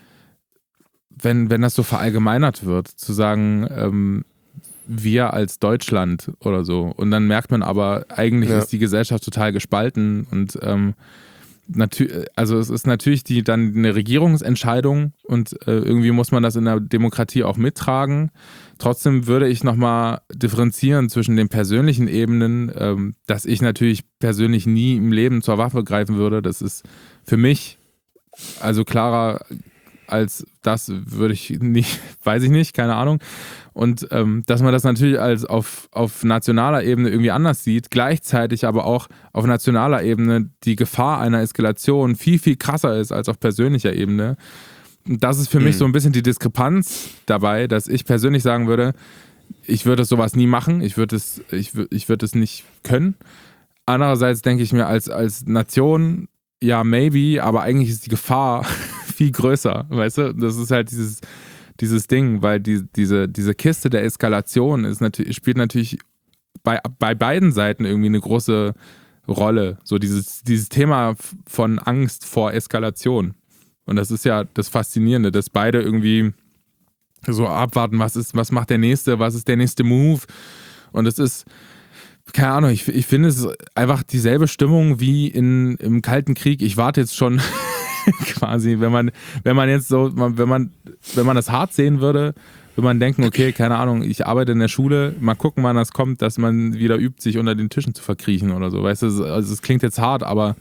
wenn, wenn das so verallgemeinert wird, zu sagen, ähm, wir als Deutschland oder so. Und dann merkt man aber, eigentlich ja. ist die Gesellschaft total gespalten und ähm, Natür- also es ist natürlich die, dann eine Regierungsentscheidung und äh, irgendwie muss man das in der Demokratie auch mittragen. Trotzdem würde ich nochmal differenzieren zwischen den persönlichen Ebenen, ähm, dass ich natürlich persönlich nie im Leben zur Waffe greifen würde. Das ist für mich also klarer als das würde ich nicht, weiß ich nicht, keine Ahnung. Und ähm, dass man das natürlich als auf, auf nationaler Ebene irgendwie anders sieht, gleichzeitig aber auch auf nationaler Ebene die Gefahr einer Eskalation viel, viel krasser ist als auf persönlicher Ebene. Und das ist für mhm. mich so ein bisschen die Diskrepanz dabei, dass ich persönlich sagen würde, ich würde sowas nie machen, ich würde es, ich, ich würde es nicht können. Andererseits denke ich mir als, als Nation, ja, maybe, aber eigentlich ist die Gefahr viel größer, weißt du? Das ist halt dieses, dieses Ding, weil die, diese, diese Kiste der Eskalation ist natürlich, spielt natürlich bei, bei beiden Seiten irgendwie eine große Rolle. So dieses, dieses Thema von Angst vor Eskalation. Und das ist ja das Faszinierende, dass beide irgendwie so abwarten, was ist, was macht der Nächste, was ist der nächste Move. Und es ist, keine Ahnung, ich, ich finde es einfach dieselbe Stimmung wie in, im Kalten Krieg. Ich warte jetzt schon quasi, wenn man, wenn man jetzt so, wenn man, wenn man das hart sehen würde, würde man denken, okay, keine Ahnung, ich arbeite in der Schule, mal gucken, wann das kommt, dass man wieder übt, sich unter den Tischen zu verkriechen oder so. Weißt du, also es klingt jetzt hart, aber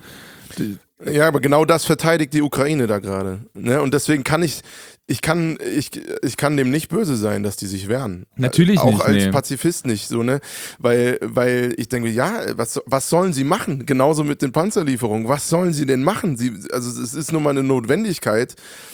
ja, aber genau das verteidigt die Ukraine da gerade. Ne? Und deswegen kann ich, ich kann, ich, ich kann dem nicht böse sein, dass die sich wehren. Natürlich auch nicht. Auch als nee. Pazifist nicht, so, ne? Weil, weil ich denke, ja, was, was sollen sie machen? Genauso mit den Panzerlieferungen. Was sollen sie denn machen? Sie, also es ist nur mal eine Notwendigkeit,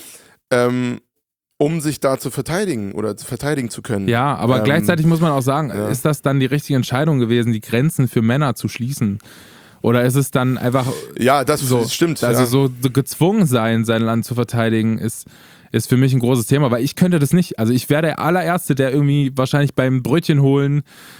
ähm, um sich da zu verteidigen oder zu verteidigen zu können. Ja, aber ähm, gleichzeitig muss man auch sagen, ja. ist das dann die richtige Entscheidung gewesen, die Grenzen für Männer zu schließen? Oder ist es dann einfach ja, das so, stimmt. Also ja. so, so gezwungen sein, sein Land zu verteidigen, ist, ist für mich ein großes Thema, weil ich könnte das nicht. Also ich wäre der allererste, der irgendwie wahrscheinlich beim Brötchen holen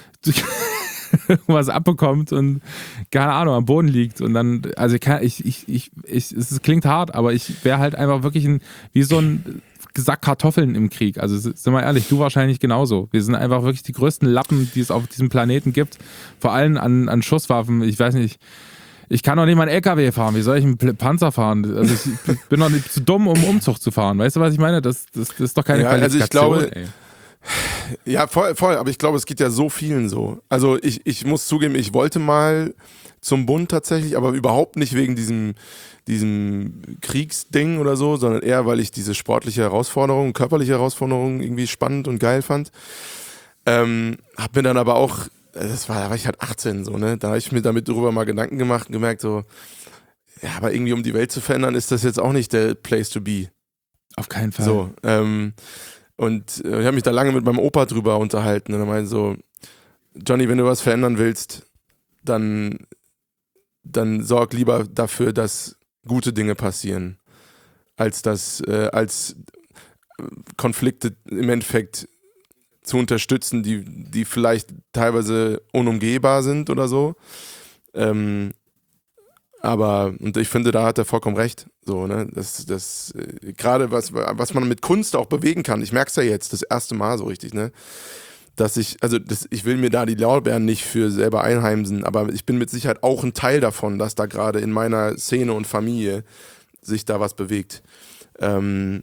was abbekommt und keine Ahnung, am Boden liegt. Und dann, also ich, kann, ich, ich, ich, ich es klingt hart, aber ich wäre halt einfach wirklich ein, wie so ein Sack Kartoffeln im Krieg. Also sind wir ehrlich, du wahrscheinlich genauso. Wir sind einfach wirklich die größten Lappen, die es auf diesem Planeten gibt. Vor allem an, an Schusswaffen. Ich weiß nicht, ich kann doch nicht mal einen L K W fahren. Wie soll ich einen Panzer fahren? Also ich bin doch nicht zu dumm, um Umzug zu fahren. Weißt du, was ich meine? Das, das, das ist doch keine ja, Qualifikation. Also ich glaube, ey. Ja, voll, voll. Aber ich glaube, es geht ja so vielen so. Also ich, ich muss zugeben, ich wollte mal zum Bund tatsächlich, aber überhaupt nicht wegen diesem, diesem Kriegsding oder so, sondern eher, weil ich diese sportliche Herausforderung, körperliche Herausforderung irgendwie spannend und geil fand. Ähm, hab mir dann aber auch, das war, da war ich halt achtzehn so, ne? Da habe ich mir damit drüber mal Gedanken gemacht und gemerkt so, ja, aber irgendwie um die Welt zu verändern, ist das jetzt auch nicht der Place to be. Auf keinen Fall. So, ähm, und äh, ich habe mich da lange mit meinem Opa drüber unterhalten und er meinte so, Johnny, wenn du was verändern willst, dann, dann sorg lieber dafür, dass gute Dinge passieren, als dass, äh, als Konflikte im Endeffekt zu unterstützen, die, die vielleicht teilweise unumgehbar sind oder so. Ähm, aber, und ich finde, da hat er vollkommen recht. So, ne? Das, das, äh, gerade was, was man mit Kunst auch bewegen kann, ich merke es ja jetzt das erste Mal so richtig, ne? Dass ich, also das, ich will mir da die Lorbeeren nicht für selber einheimsen, aber ich bin mit Sicherheit auch ein Teil davon, dass da gerade in meiner Szene und Familie sich da was bewegt. Ähm,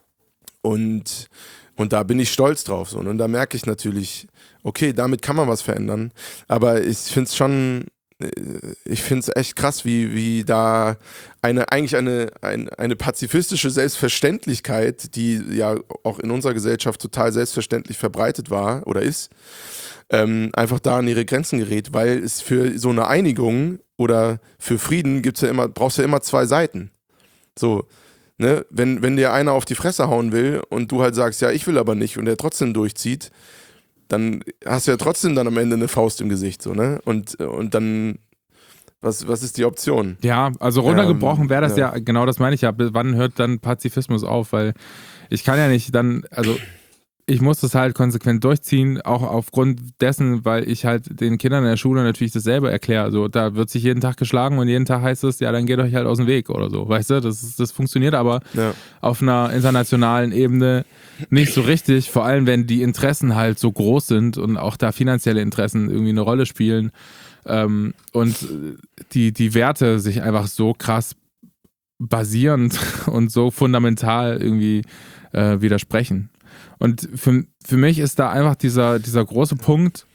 und, und da bin ich stolz drauf. So, ne? Und da merke ich natürlich, okay, damit kann man was verändern, aber ich finde es schon, ich finde es echt krass, wie, wie da eine, eigentlich eine, eine, eine pazifistische Selbstverständlichkeit, die ja auch in unserer Gesellschaft total selbstverständlich verbreitet war oder ist, ähm, einfach da an ihre Grenzen gerät, weil es für so eine Einigung oder für Frieden gibt's ja immer, brauchst du ja immer zwei Seiten. So, ne, wenn, wenn dir einer auf die Fresse hauen will und du halt sagst, ja, ich will aber nicht und der trotzdem durchzieht, dann hast du ja trotzdem dann am Ende eine Faust im Gesicht, so, ne? Und, und dann, was, was ist die Option? Ja, also runtergebrochen Ähm, wäre das ja. ja, genau das meine ich ja. Bis wann hört dann Pazifismus auf? Weil ich kann ja nicht dann, also ich muss das halt konsequent durchziehen, auch aufgrund dessen, weil ich halt den Kindern in der Schule natürlich dasselbe erkläre. Also da wird sich jeden Tag geschlagen und jeden Tag heißt es, ja, dann geht euch halt aus dem Weg oder so, weißt du? Das, ist, das funktioniert aber ja. auf einer internationalen Ebene nicht so richtig, vor allem wenn die Interessen halt so groß sind und auch da finanzielle Interessen irgendwie eine Rolle spielen ähm, und die, die Werte sich einfach so krass basierend und so fundamental irgendwie äh, widersprechen. Und für, für mich ist da einfach dieser, dieser große Punkt,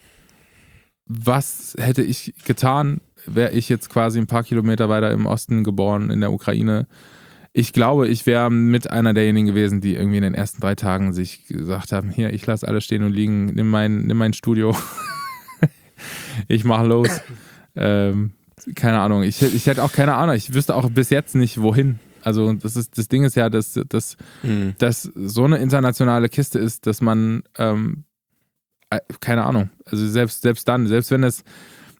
was hätte ich getan, wäre ich jetzt quasi ein paar Kilometer weiter im Osten geboren, in der Ukraine. Ich glaube, ich wäre mit einer derjenigen gewesen, die irgendwie in den ersten drei Tagen sich gesagt haben, hier, ich lasse alles stehen und liegen, nimm mein, nimm mein Studio, ich mache los. Ähm, keine Ahnung, ich, ich hätte auch keine Ahnung, ich wüsste auch bis jetzt nicht, wohin. Also das ist das Ding ist ja, dass, dass, mhm. dass so eine internationale Kiste ist, dass man ähm, keine Ahnung, also selbst, selbst dann, selbst wenn es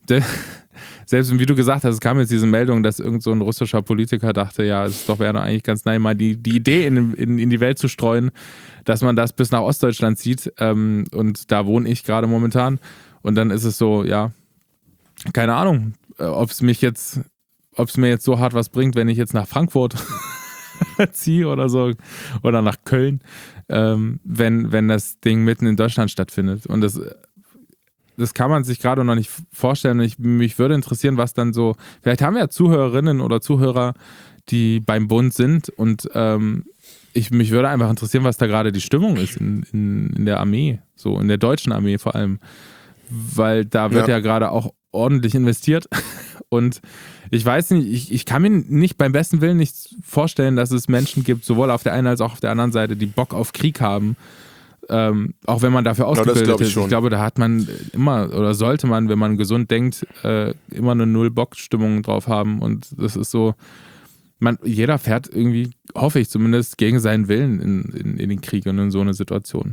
selbst wie du gesagt hast, es kam jetzt diese Meldung, dass irgend so ein russischer Politiker dachte, ja, es ist doch wäre eigentlich ganz nice, mal die, die Idee in, in, in die Welt zu streuen, dass man das bis nach Ostdeutschland zieht ähm, und da wohne ich gerade momentan und dann ist es so, ja, keine Ahnung, ob es mich jetzt ob es mir jetzt so hart was bringt, wenn ich jetzt nach Frankfurt ziehe oder so oder nach Köln, ähm, wenn, wenn das Ding mitten in Deutschland stattfindet. Und das, das kann man sich gerade noch nicht vorstellen. Ich, mich würde interessieren, was dann so, vielleicht haben wir ja Zuhörerinnen oder Zuhörer, die beim Bund sind und ähm, ich, mich würde einfach interessieren, was da gerade die Stimmung ist in, in, in der Armee, so in der deutschen Armee vor allem. Weil da wird ja, ja gerade auch ordentlich investiert und ich weiß nicht, ich, ich kann mir nicht beim besten Willen nicht vorstellen, dass es Menschen gibt, sowohl auf der einen als auch auf der anderen Seite, die Bock auf Krieg haben, ähm, auch wenn man dafür ausgebildet ja, ist. Ich glaube, da hat man immer, oder sollte man, wenn man gesund denkt, äh, immer eine Null-Bock-Stimmung drauf haben und das ist so, man, jeder fährt irgendwie, hoffe ich zumindest, gegen seinen Willen in, in, in den Krieg und in so eine Situation.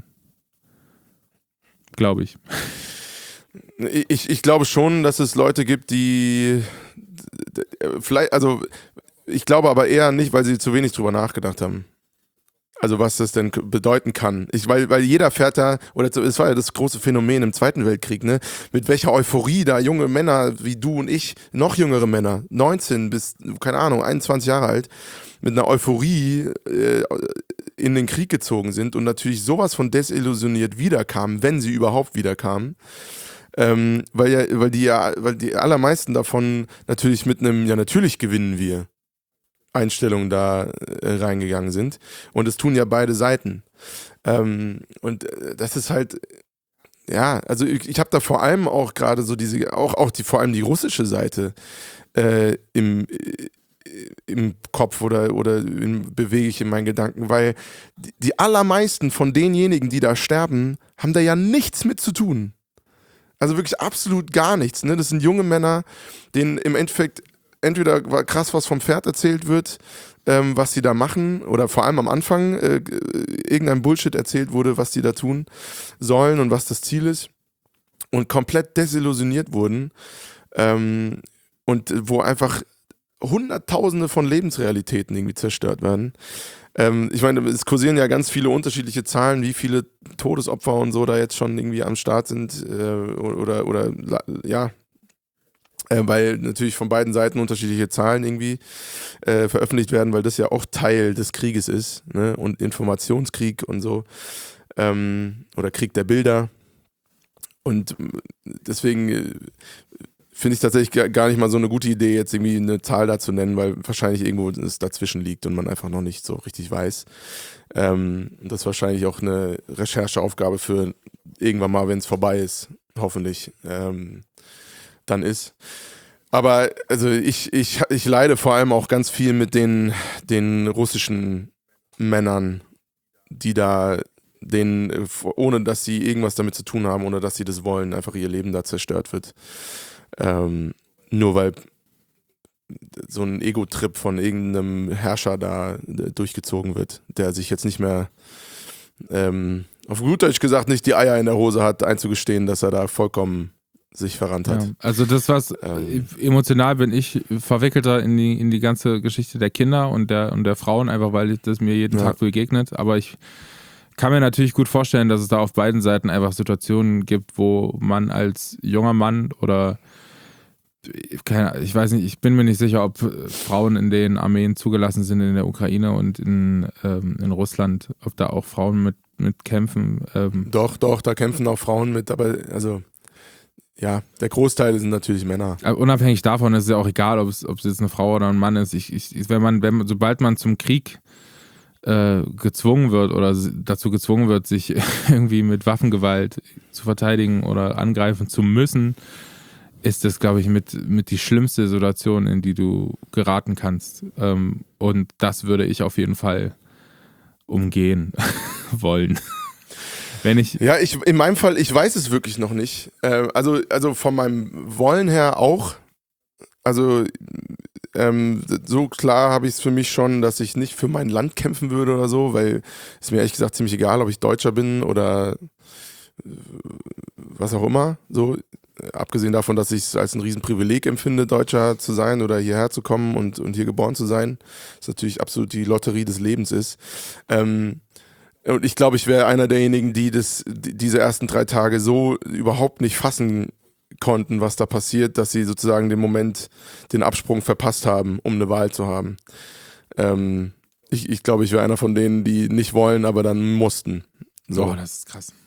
Glaube ich. Ich, ich glaube schon, dass es Leute gibt, die vielleicht, also ich glaube aber eher nicht, weil sie zu wenig drüber nachgedacht haben. Also was das denn bedeuten kann. Ich, weil, weil jeder fährt da, oder es war ja das große Phänomen im Zweiten Weltkrieg, ne, mit welcher Euphorie da junge Männer wie du und ich, noch jüngere Männer, neunzehn bis, keine Ahnung, einundzwanzig Jahre alt, mit einer Euphorie äh, in den Krieg gezogen sind und natürlich sowas von desillusioniert wiederkamen, wenn sie überhaupt wiederkamen. Ähm, weil ja, weil die ja, weil die allermeisten davon natürlich mit einem, ja natürlich gewinnen wir Einstellungen da äh, reingegangen sind. Und es tun ja beide Seiten. Ähm, und äh, das ist halt, ja, also ich, ich habe da vor allem auch gerade so diese, auch, auch die, vor allem die russische Seite äh, im, äh, im Kopf oder, oder in, bewege ich in meinen Gedanken, weil die, die allermeisten von denjenigen, die da sterben, haben da ja nichts mit zu tun. Also wirklich absolut gar nichts. Ne? Das sind junge Männer, denen im Endeffekt entweder krass was vom Pferd erzählt wird, ähm, was sie da machen, oder vor allem am Anfang äh, irgendein Bullshit erzählt wurde, was die da tun sollen und was das Ziel ist, und komplett desillusioniert wurden, ähm, und wo einfach Hunderttausende von Lebensrealitäten irgendwie zerstört werden. Ähm, ich meine, es kursieren ja ganz viele unterschiedliche Zahlen, wie viele Todesopfer und so da jetzt schon irgendwie am Start sind, äh, oder, oder, ja, äh, weil natürlich von beiden Seiten unterschiedliche Zahlen irgendwie äh, veröffentlicht werden, weil das ja auch Teil des Krieges ist, ne? Und Informationskrieg und so, ähm, oder Krieg der Bilder. Und deswegen äh, finde ich tatsächlich gar nicht mal so eine gute Idee, jetzt irgendwie eine Zahl da zu nennen, weil wahrscheinlich irgendwo es dazwischen liegt und man einfach noch nicht so richtig weiß. Ähm, das ist wahrscheinlich auch eine Rechercheaufgabe für irgendwann mal, wenn es vorbei ist, hoffentlich, ähm, dann ist. Aber also ich, ich, ich leide vor allem auch ganz viel mit den, den russischen Männern, die da denen, ohne dass sie irgendwas damit zu tun haben, ohne dass sie das wollen, einfach ihr Leben da zerstört wird. Ähm, nur weil so ein Ego-Trip von irgendeinem Herrscher da durchgezogen wird, der sich jetzt nicht mehr, ähm, auf gut Deutsch gesagt, nicht die Eier in der Hose hat, einzugestehen, dass er da vollkommen sich verrannt hat. Ja, also das, was ähm, emotional bin ich verwickelter in die, in die ganze Geschichte der Kinder und der, und der Frauen, einfach weil das mir jeden ja. Tag begegnet, aber ich kann mir natürlich gut vorstellen, dass es da auf beiden Seiten einfach Situationen gibt, wo man als junger Mann oder keine, ich weiß nicht, ich bin mir nicht sicher, ob Frauen in den Armeen zugelassen sind in der Ukraine und in, ähm, in Russland, ob da auch Frauen mit, mit kämpfen. Ähm. Doch, doch, da kämpfen auch Frauen mit, aber also ja, der Großteil sind natürlich Männer. Aber unabhängig davon ist es ja auch egal, ob es, ob es jetzt eine Frau oder ein Mann ist. Ich, ich, wenn man, wenn, sobald man zum Krieg äh, gezwungen wird oder dazu gezwungen wird, sich irgendwie mit Waffengewalt zu verteidigen oder angreifen zu müssen, ist das, glaube ich, mit, mit die schlimmste Situation, in die du geraten kannst. Ähm, und das würde ich auf jeden Fall umgehen wollen. Wenn ich ja, ich, in meinem Fall, ich weiß es wirklich noch nicht. Äh, also, also von meinem Wollen her auch. Also ähm, so klar habe ich es für mich schon, dass ich nicht für mein Land kämpfen würde oder so, weil es mir ehrlich gesagt ziemlich egal, ob ich Deutscher bin oder was auch immer. So, abgesehen davon, dass ich es als ein Riesenprivileg empfinde, Deutscher zu sein oder hierher zu kommen und, und hier geboren zu sein, was natürlich absolut die Lotterie des Lebens ist. Ähm, und ich glaube, ich wäre einer derjenigen, die das, die diese ersten drei Tage so überhaupt nicht fassen konnten, was da passiert, dass sie sozusagen den Moment, den Absprung verpasst haben, um eine Wahl zu haben. Ähm, ich, ich glaube, ich wäre einer von denen, die nicht wollen, aber dann mussten. So. Oh, das ist krass.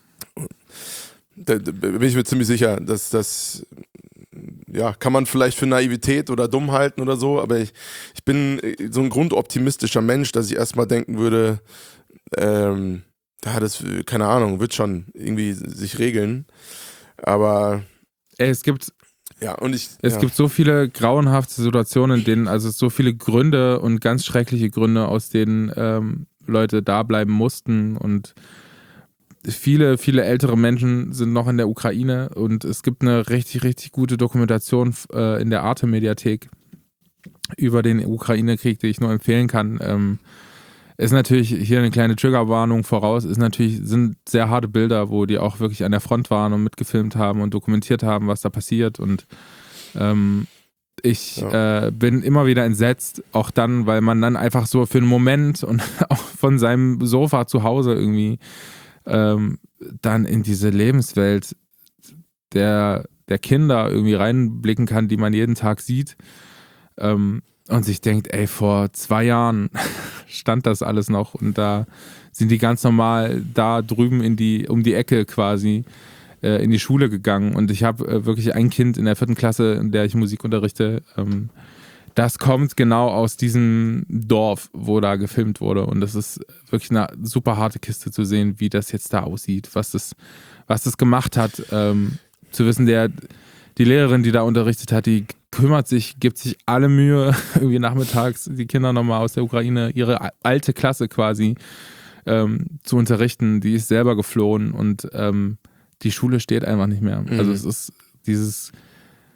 Da, da bin ich mir ziemlich sicher, dass das, ja, kann man vielleicht für Naivität oder dumm halten oder so, aber ich, ich bin so ein grundoptimistischer Mensch, dass ich erstmal denken würde, ähm, ja, das, keine Ahnung, wird schon irgendwie sich regeln, aber Ey, es gibt ja, und ich, es ja. gibt so viele grauenhafte Situationen, in denen, also so viele Gründe und ganz schreckliche Gründe, aus denen ähm, Leute da bleiben mussten, und viele, viele ältere Menschen sind noch in der Ukraine, und es gibt eine richtig, richtig gute Dokumentation äh, in der Arte-Mediathek über den Ukraine-Krieg, die ich nur empfehlen kann. Ähm, ist natürlich hier eine kleine Triggerwarnung voraus, ist natürlich, sind sehr harte Bilder, wo die auch wirklich an der Front waren und mitgefilmt haben und dokumentiert haben, was da passiert, und ähm, ich ja. äh, bin immer wieder entsetzt, auch dann, weil man dann einfach so für einen Moment und auch von seinem Sofa zu Hause irgendwie ähm, dann in diese Lebenswelt der, der Kinder irgendwie reinblicken kann, die man jeden Tag sieht, ähm, und sich denkt, ey, vor zwei Jahren stand das alles noch, und da sind die ganz normal da drüben in die, um die Ecke quasi äh, in die Schule gegangen, und ich habe äh, wirklich ein Kind in der vierten Klasse, in der ich Musik unterrichte, ähm, das kommt genau aus diesem Dorf, wo da gefilmt wurde, und das ist wirklich eine super harte Kiste zu sehen, wie das jetzt da aussieht, was das, was das gemacht hat, ähm, zu wissen, der, die Lehrerin, die da unterrichtet hat, die kümmert sich, gibt sich alle Mühe, irgendwie nachmittags die Kinder nochmal aus der Ukraine, ihre alte Klasse quasi ähm, zu unterrichten, die ist selber geflohen, und ähm, die Schule steht einfach nicht mehr. Mhm. Also es ist dieses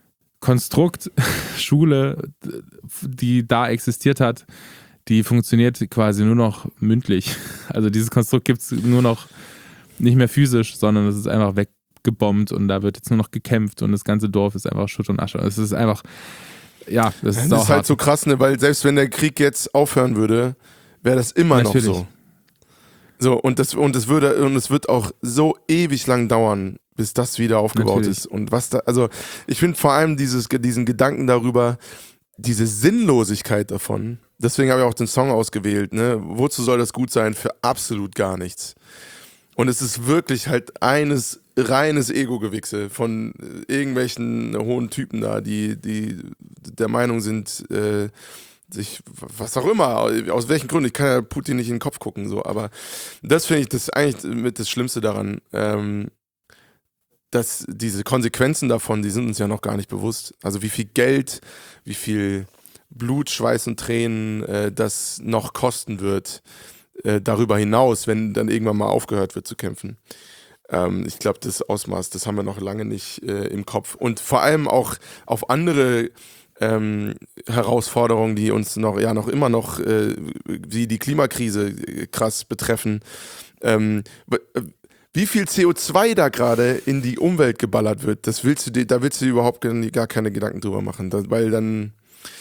Konstrukt Schule, die da existiert hat, die funktioniert quasi nur noch mündlich. Also dieses Konstrukt gibt es nur noch nicht mehr physisch, sondern es ist einfach weggebombt und da wird jetzt nur noch gekämpft und das ganze Dorf ist einfach Schutt und Asche. Es ist einfach, ja, das ist, das ist halt so krass, ne? Weil selbst wenn der Krieg jetzt aufhören würde, wäre das immer Natürlich. noch so. So, und das, und es würde, und es wird auch so ewig lang dauern, bis das wieder aufgebaut Natürlich. ist. Und was da, also ich finde vor allem dieses, diesen Gedanken darüber, diese Sinnlosigkeit davon, deswegen habe ich auch den Song ausgewählt, ne? Wozu soll das gut sein? Für absolut gar nichts. Und es ist wirklich halt eines reines Ego-Gewichse von irgendwelchen hohen Typen da, die, die der Meinung sind, äh, sich, was auch immer, aus welchen Gründen, ich kann ja Putin nicht in den Kopf gucken, so, aber das finde ich das eigentlich mit das Schlimmste daran, ähm, dass diese Konsequenzen davon, die sind uns ja noch gar nicht bewusst. Also wie viel Geld, wie viel Blut, Schweiß und Tränen äh, das noch kosten wird, äh, darüber hinaus, wenn dann irgendwann mal aufgehört wird zu kämpfen. Ähm, ich glaube, das Ausmaß, das haben wir noch lange nicht äh, im Kopf. Und vor allem auch auf andere ähm, Herausforderungen, die uns noch, ja noch immer noch, äh, wie die Klimakrise äh, krass betreffen. Ähm, Wie viel C O zwei da gerade in die Umwelt geballert wird, das willst du dir, da willst du dir überhaupt gar keine Gedanken drüber machen, das, weil dann,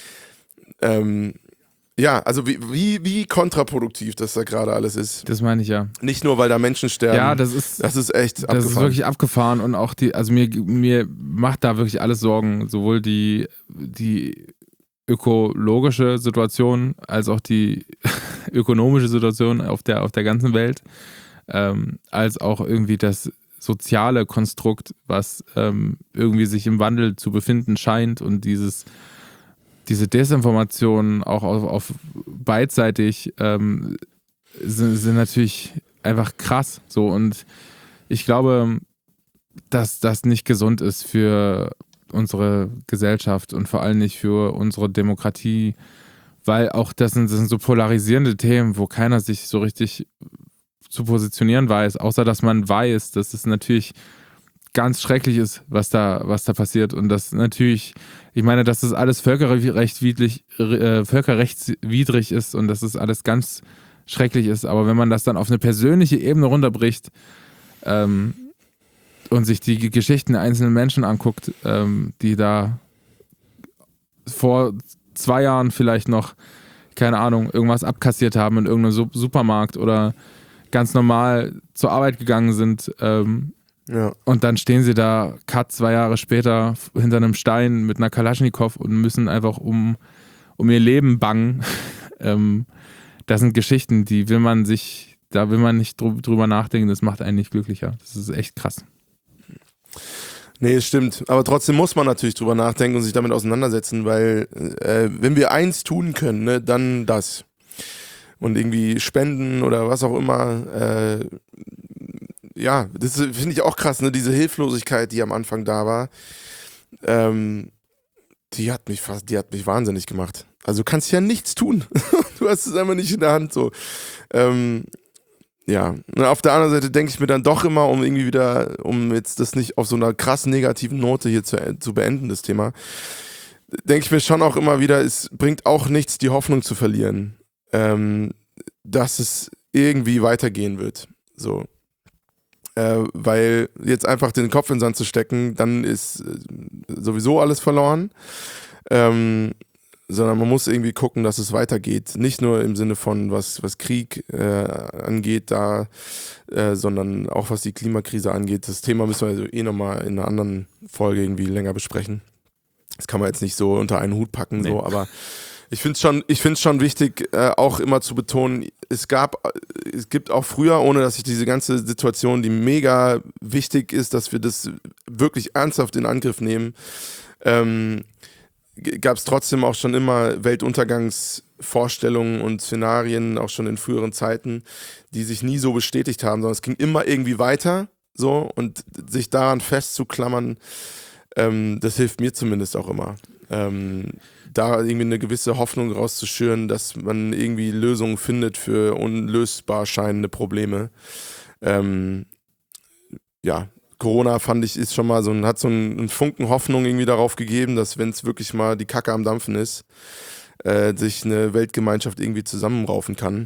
ähm, ja, also wie, wie, wie kontraproduktiv das da gerade alles ist. Das meine ich ja. Nicht nur, weil da Menschen sterben. Ja, das ist, das ist echt abgefahren. Das ist wirklich abgefahren und auch die, also mir, mir macht da wirklich alles Sorgen, sowohl die, die ökologische Situation als auch die ökonomische Situation auf der, auf der ganzen Welt. Ähm, als auch irgendwie das soziale Konstrukt, was ähm, irgendwie sich im Wandel zu befinden scheint und dieses, diese Desinformation auch auf, auf beidseitig ähm, sind, sind natürlich einfach krass so und ich glaube, dass das nicht gesund ist für unsere Gesellschaft und vor allem nicht für unsere Demokratie, weil auch das sind, das sind so polarisierende Themen, wo keiner sich so richtig zu positionieren weiß, außer dass man weiß, dass es natürlich ganz schrecklich ist, was da, was da passiert und das natürlich, ich meine, dass das alles völkerrechtswidrig, äh, völkerrechtswidrig ist und dass das alles ganz schrecklich ist, aber wenn man das dann auf eine persönliche Ebene runterbricht ähm, und sich die Geschichten einzelner Menschen anguckt, ähm, die da vor zwei Jahren vielleicht noch, keine Ahnung, irgendwas abkassiert haben in irgendeinem Supermarkt oder ganz normal zur Arbeit gegangen sind ähm, ja. und dann stehen sie da, cut, zwei Jahre später hinter einem Stein mit einer Kalaschnikow und müssen einfach um, um ihr Leben bangen. ähm, das sind Geschichten, die will man sich, da will man nicht drüber nachdenken, das macht einen nicht glücklicher. Das ist echt krass. Nee, es stimmt. Aber trotzdem muss man natürlich drüber nachdenken und sich damit auseinandersetzen, weil äh, wenn wir eins tun können, ne, dann das. Und irgendwie spenden oder was auch immer. Äh, ja, das finde ich auch krass, ne? Diese Hilflosigkeit, die am Anfang da war, ähm, die hat mich fast, die hat mich wahnsinnig gemacht. Also du kannst ja nichts tun. Du hast es einfach nicht in der Hand so. Ähm, ja, und auf der anderen Seite denke ich mir dann doch immer, um irgendwie wieder, um jetzt das nicht auf so einer krass negativen Note hier zu, zu beenden, das Thema, denke ich mir schon auch immer wieder, es bringt auch nichts, die Hoffnung zu verlieren. Ähm, dass es irgendwie weitergehen wird. So. Äh, weil jetzt einfach den Kopf in den Sand zu stecken, dann ist äh, sowieso alles verloren. Ähm, sondern man muss irgendwie gucken, dass es weitergeht. Nicht nur im Sinne von, was, was Krieg äh, angeht, da, äh, sondern auch was die Klimakrise angeht. Das Thema müssen wir also eh nochmal in einer anderen Folge irgendwie länger besprechen. Das kann man jetzt nicht so unter einen Hut packen, nee. so, aber Ich finde es schon, ich find's schon wichtig, äh, auch immer zu betonen, es gab, es gibt auch früher, ohne dass ich diese ganze Situation, die mega wichtig ist, dass wir das wirklich ernsthaft in Angriff nehmen, ähm, gab es trotzdem auch schon immer Weltuntergangsvorstellungen und Szenarien, auch schon in früheren Zeiten, die sich nie so bestätigt haben, sondern es ging immer irgendwie weiter, so, und sich daran festzuklammern, ähm, das hilft mir zumindest auch immer. Ähm, da irgendwie eine gewisse Hoffnung rauszuschüren, dass man irgendwie Lösungen findet für unlösbar scheinende Probleme. Ähm, ja, Corona fand ich, ist schon mal so ein, hat so einen, einen Funken Hoffnung irgendwie darauf gegeben, dass wenn es wirklich mal die Kacke am Dampfen ist, äh, sich eine Weltgemeinschaft irgendwie zusammenraufen kann.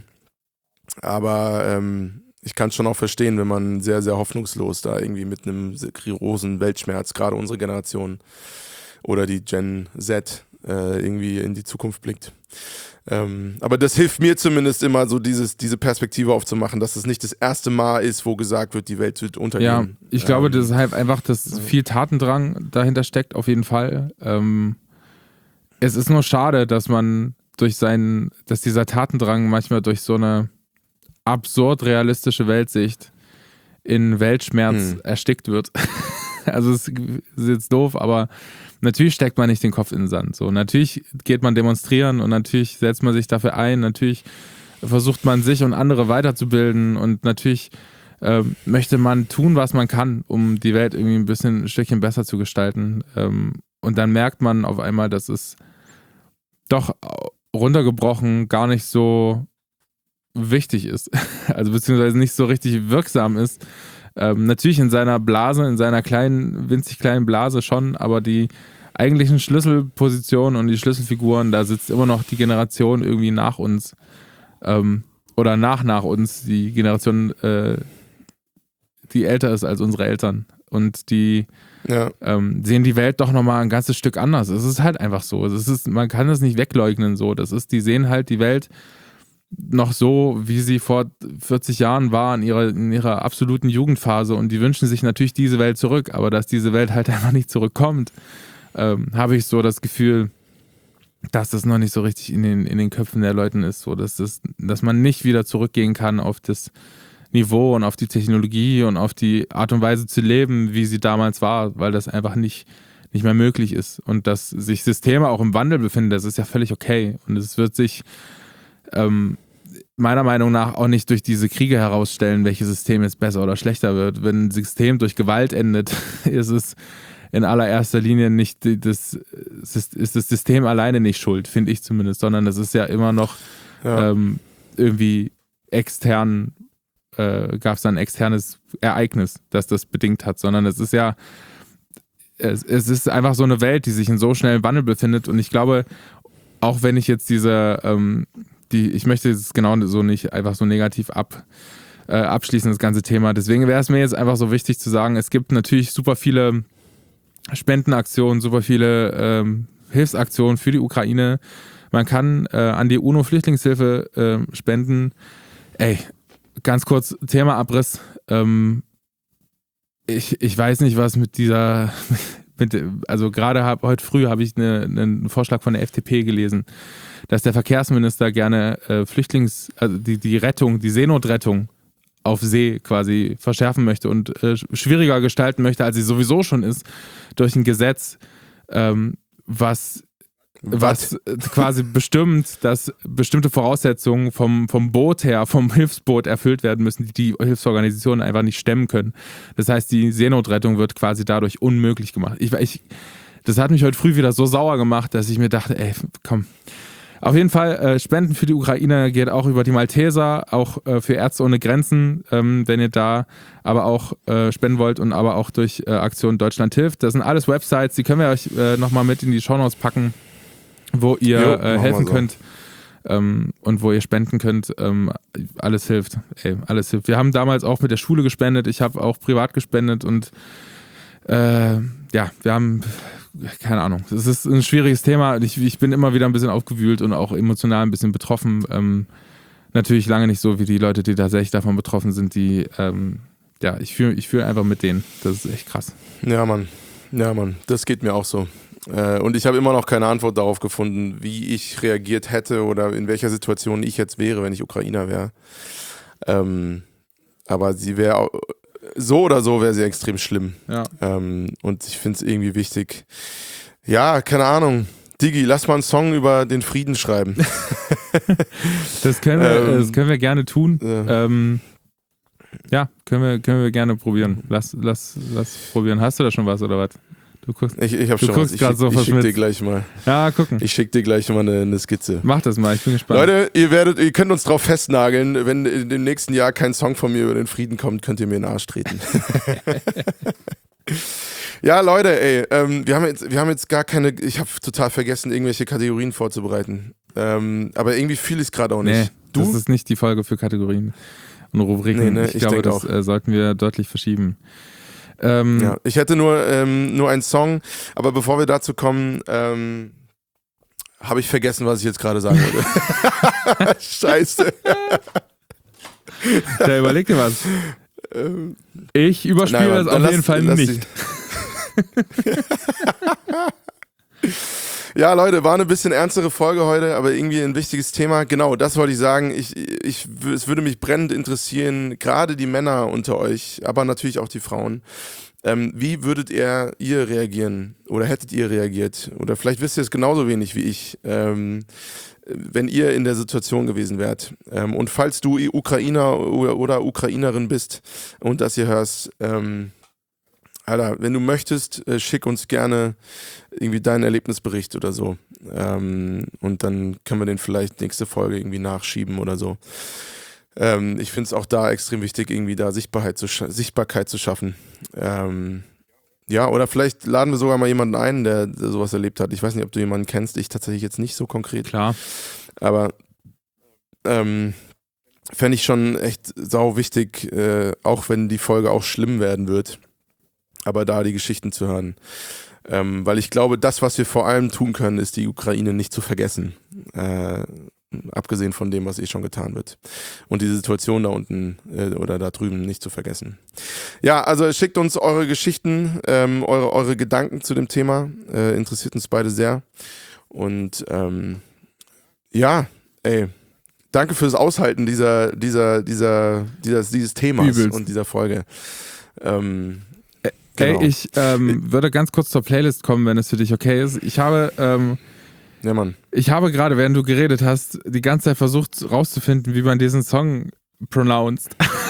Aber ähm, ich kann es schon auch verstehen, wenn man sehr, sehr hoffnungslos da irgendwie mit einem großen Weltschmerz, gerade unsere Generation oder die Gen Z, äh, irgendwie in die Zukunft blickt. Ähm, aber das hilft mir zumindest immer, so dieses, diese Perspektive aufzumachen, dass es nicht das erste Mal ist, wo gesagt wird, die Welt wird untergehen. Ja, ich ähm, glaube, das ist halt einfach, dass viel Tatendrang dahinter steckt, auf jeden Fall. Ähm, es ist nur schade, dass man durch seinen, dass dieser Tatendrang manchmal durch so eine absurd realistische Weltsicht in Weltschmerz hm. erstickt wird. Also es ist jetzt doof, aber natürlich steckt man nicht den Kopf in den Sand. So, natürlich geht man demonstrieren und natürlich setzt man sich dafür ein. Natürlich versucht man sich und andere weiterzubilden und natürlich äh, möchte man tun, was man kann, um die Welt irgendwie ein bisschen ein Stückchen besser zu gestalten. Ähm, und dann merkt man auf einmal, dass es doch runtergebrochen gar nicht so wichtig ist. Also beziehungsweise nicht so richtig wirksam ist. Ähm, natürlich in seiner Blase, in seiner kleinen, winzig kleinen Blase schon, aber die eigentlichen Schlüsselpositionen und die Schlüsselfiguren, da sitzt immer noch die Generation irgendwie nach uns ähm, oder nach nach uns, die Generation, äh, die älter ist als unsere Eltern und die ja. ähm, sehen die Welt doch nochmal ein ganzes Stück anders. Es ist halt einfach so. Es ist, man kann das nicht wegleugnen so. Das ist, die sehen halt die Welt noch so, wie sie vor vierzig Jahren war, in ihrer, in ihrer absoluten Jugendphase und die wünschen sich natürlich diese Welt zurück, aber dass diese Welt halt einfach nicht zurückkommt, ähm, habe ich so das Gefühl, dass das noch nicht so richtig in den, in den Köpfen der Leuten ist, so dass, das, dass man nicht wieder zurückgehen kann auf das Niveau und auf die Technologie und auf die Art und Weise zu leben, wie sie damals war, weil das einfach nicht, nicht mehr möglich ist und dass sich Systeme auch im Wandel befinden, das ist ja völlig okay und es wird sich Ähm, meiner Meinung nach auch nicht durch diese Kriege herausstellen, welches System jetzt besser oder schlechter wird. Wenn ein System durch Gewalt endet, ist es in allererster Linie nicht das, ist das System alleine nicht schuld, finde ich zumindest, sondern das ist ja immer noch ja. ähm, irgendwie extern, äh, gab es da ein externes Ereignis, das das bedingt hat, sondern es ist ja es, es ist einfach so eine Welt, die sich in so schnellem Wandel befindet und ich glaube, auch wenn ich jetzt diese ähm, Die, ich möchte es genau so nicht einfach so negativ ab, äh, abschließen, das ganze Thema. Deswegen wäre es mir jetzt einfach so wichtig zu sagen, es gibt natürlich super viele Spendenaktionen, super viele ähm, Hilfsaktionen für die Ukraine. Man kann äh, an die UNO-Flüchtlingshilfe äh, spenden. Ey, ganz kurz, Themaabriss. Ähm, ich, ich weiß nicht, was mit dieser... Mit, also gerade hab, heute früh habe ich eine, einen Vorschlag von der F D P gelesen, dass der Verkehrsminister gerne äh, Flüchtlings, also die, die Rettung, die Seenotrettung auf See quasi verschärfen möchte und äh, schwieriger gestalten möchte, als sie sowieso schon ist, durch ein Gesetz, ähm, was, was quasi bestimmt, dass bestimmte Voraussetzungen vom, vom Boot her, vom Hilfsboot erfüllt werden müssen, die die Hilfsorganisationen einfach nicht stemmen können. Das heißt, die Seenotrettung wird quasi dadurch unmöglich gemacht. Ich, ich, das hat mich heute früh wieder so sauer gemacht, dass ich mir dachte, ey, komm. Auf jeden Fall, äh, Spenden für die Ukraine geht auch über die Malteser, auch äh, für Ärzte ohne Grenzen, ähm, wenn ihr da aber auch äh, spenden wollt und aber auch durch äh, Aktion Deutschland hilft. Das sind alles Websites, die können wir euch äh, nochmal mit in die Shownotes packen, wo ihr jo, äh, helfen so. könnt ähm, und wo ihr spenden könnt. Ähm, alles hilft. Ey, alles hilft. Wir haben damals auch mit der Schule gespendet, ich habe auch privat gespendet und äh, ja, wir haben... Keine Ahnung. Es ist ein schwieriges Thema. Ich, ich bin immer wieder ein bisschen aufgewühlt und auch emotional ein bisschen betroffen. Ähm, natürlich lange nicht so wie die Leute, die tatsächlich davon betroffen sind, die, ähm, ja, ich fühle ich fühl einfach mit denen. Das ist echt krass. Ja, Mann. Ja, Mann. Das geht mir auch so. Äh, und ich habe immer noch keine Antwort darauf gefunden, wie ich reagiert hätte oder in welcher Situation ich jetzt wäre, wenn ich Ukrainer wäre. Ähm, aber sie wäre auch. So oder so wäre sie extrem schlimm. Ja. Ähm, und ich finde es irgendwie wichtig. Ja, keine Ahnung. Digi, lass mal einen Song über den Frieden schreiben. das, können wir, ähm, das können wir gerne tun. Ja, ähm, ja können, wir, können wir gerne probieren. Lass, lass, lass probieren. Hast du da schon was oder was? Du guckst, ich ich habe du schon guckst was. Ich, gerade so ich schick dir verschmitzt. gleich mal. Ja, gucken. Ich schick dir gleich mal eine, eine Skizze. Mach das mal, ich bin gespannt. Leute, ihr werdet, ihr könnt uns drauf festnageln, wenn in dem nächsten Jahr kein Song von mir über den Frieden kommt, könnt ihr mir in den Arsch treten. Ja, Leute, ey, ähm, wir haben jetzt, wir haben jetzt gar keine, ich habe total vergessen, irgendwelche Kategorien vorzubereiten. Ähm, aber irgendwie fühle ich es gerade auch nicht. Nee, Du? das ist nicht die Folge für Kategorien und Rubriken. Nee, ne, ich, ich glaube, denke das auch. äh, sollten wir deutlich verschieben. Ähm, Ja, ich hätte nur, ähm, nur einen Song, aber bevor wir dazu kommen, ähm, habe ich vergessen, was ich jetzt gerade sagen wollte. Scheiße. Da überleg dir was. Ähm, Ich überspiele nein, Mann, das dann auf jeden lass- Fall lass nicht. Ja, Leute, war eine bisschen ernstere Folge heute, aber irgendwie ein wichtiges Thema. Genau, das wollte ich sagen. Ich, ich, es würde mich brennend interessieren, gerade die Männer unter euch, aber natürlich auch die Frauen. Ähm, wie würdet ihr, ihr reagieren oder hättet ihr reagiert? Oder vielleicht wisst ihr es genauso wenig wie ich, ähm, wenn ihr in der Situation gewesen wärt. Ähm, und falls du Ukrainer oder, oder Ukrainerin bist und das hier hörst, ähm, Alter, wenn du möchtest, äh, schick uns gerne irgendwie deinen Erlebnisbericht oder so. Ähm, und dann können wir den vielleicht nächste Folge irgendwie nachschieben oder so. Ähm, ich finde es auch da extrem wichtig, irgendwie da Sichtbarkeit zu, scha- Sichtbarkeit zu schaffen. Ähm, ja, oder vielleicht laden wir sogar mal jemanden ein, der, der sowas erlebt hat. Ich weiß nicht, ob du jemanden kennst, ich tatsächlich jetzt nicht so konkret. Klar. Aber ähm, fände ich schon echt sau wichtig, äh, auch wenn die Folge auch schlimm werden wird, aber da die Geschichten zu hören. Ähm, weil ich glaube, das, was wir vor allem tun können, ist die Ukraine nicht zu vergessen. Äh, abgesehen von dem, was eh schon getan wird. Und die Situation da unten äh, oder da drüben nicht zu vergessen. Ja, also schickt uns eure Geschichten, ähm, eure, eure Gedanken zu dem Thema. Äh, interessiert uns beide sehr. Und ähm, ja, ey, danke fürs Aushalten dieser, dieser, dieser, dieser, dieses Themas Übelst. und dieser Folge. Ähm, Ey, genau. ich ähm, würde ganz kurz zur Playlist kommen, wenn es für dich okay ist. Ich habe, ähm, Ja, Mann. ich habe gerade, während du geredet hast, die ganze Zeit versucht rauszufinden, wie man diesen Song pronounced.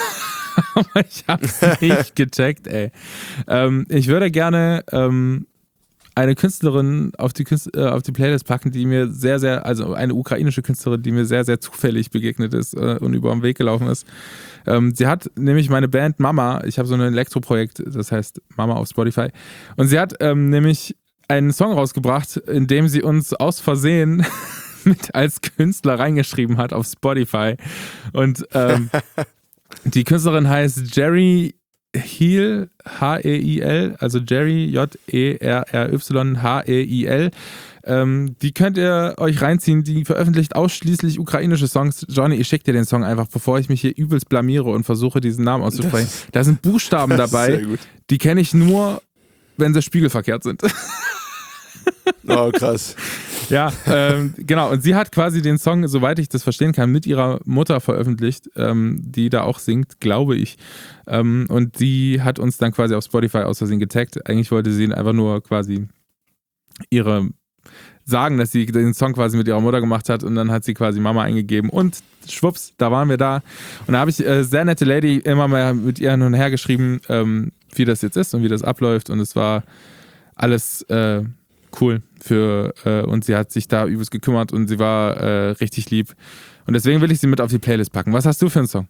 Aber ich habe es nicht gecheckt, ey. Ähm, ich würde gerne ähm, eine Künstlerin auf die, Künst, äh, auf die Playlist packen, die mir sehr, sehr, also eine ukrainische Künstlerin, die mir sehr, sehr zufällig begegnet ist äh, und über den Weg gelaufen ist. Ähm, sie hat nämlich meine Band Mama, ich habe so ein Elektroprojekt, das heißt Mama auf Spotify, und sie hat ähm, nämlich einen Song rausgebracht, in dem sie uns aus Versehen mit als Künstler reingeschrieben hat auf Spotify. Und ähm, die Künstlerin heißt Jerry Heil, H E I L, also Jerry, J E R R Y, H E I L. Ähm, die könnt ihr euch reinziehen, die veröffentlicht ausschließlich ukrainische Songs. Johnny, ich schick dir den Song einfach, bevor ich mich hier übelst blamiere und versuche, diesen Namen auszusprechen. Das, Da sind Buchstaben das ist dabei, sehr gut. die kenne ich nur, wenn sie spiegelverkehrt sind. Oh, krass. Ja, ähm, genau. Und sie hat quasi den Song, soweit ich das verstehen kann, mit ihrer Mutter veröffentlicht, ähm, die da auch singt, glaube ich. Ähm, und die hat uns dann quasi auf Spotify aus Versehen getaggt. Eigentlich wollte sie einfach nur quasi ihre sagen, dass sie den Song quasi mit ihrer Mutter gemacht hat, und dann hat sie quasi Mama eingegeben und schwupps, da waren wir da. Und da habe ich äh, sehr nette Lady immer mal mit ihr hin und her geschrieben, ähm, wie das jetzt ist und wie das abläuft, und es war alles äh, cool für äh, und sie hat sich da übelst gekümmert und sie war äh, richtig lieb, und deswegen will ich sie mit auf die Playlist packen. Was hast du für einen Song?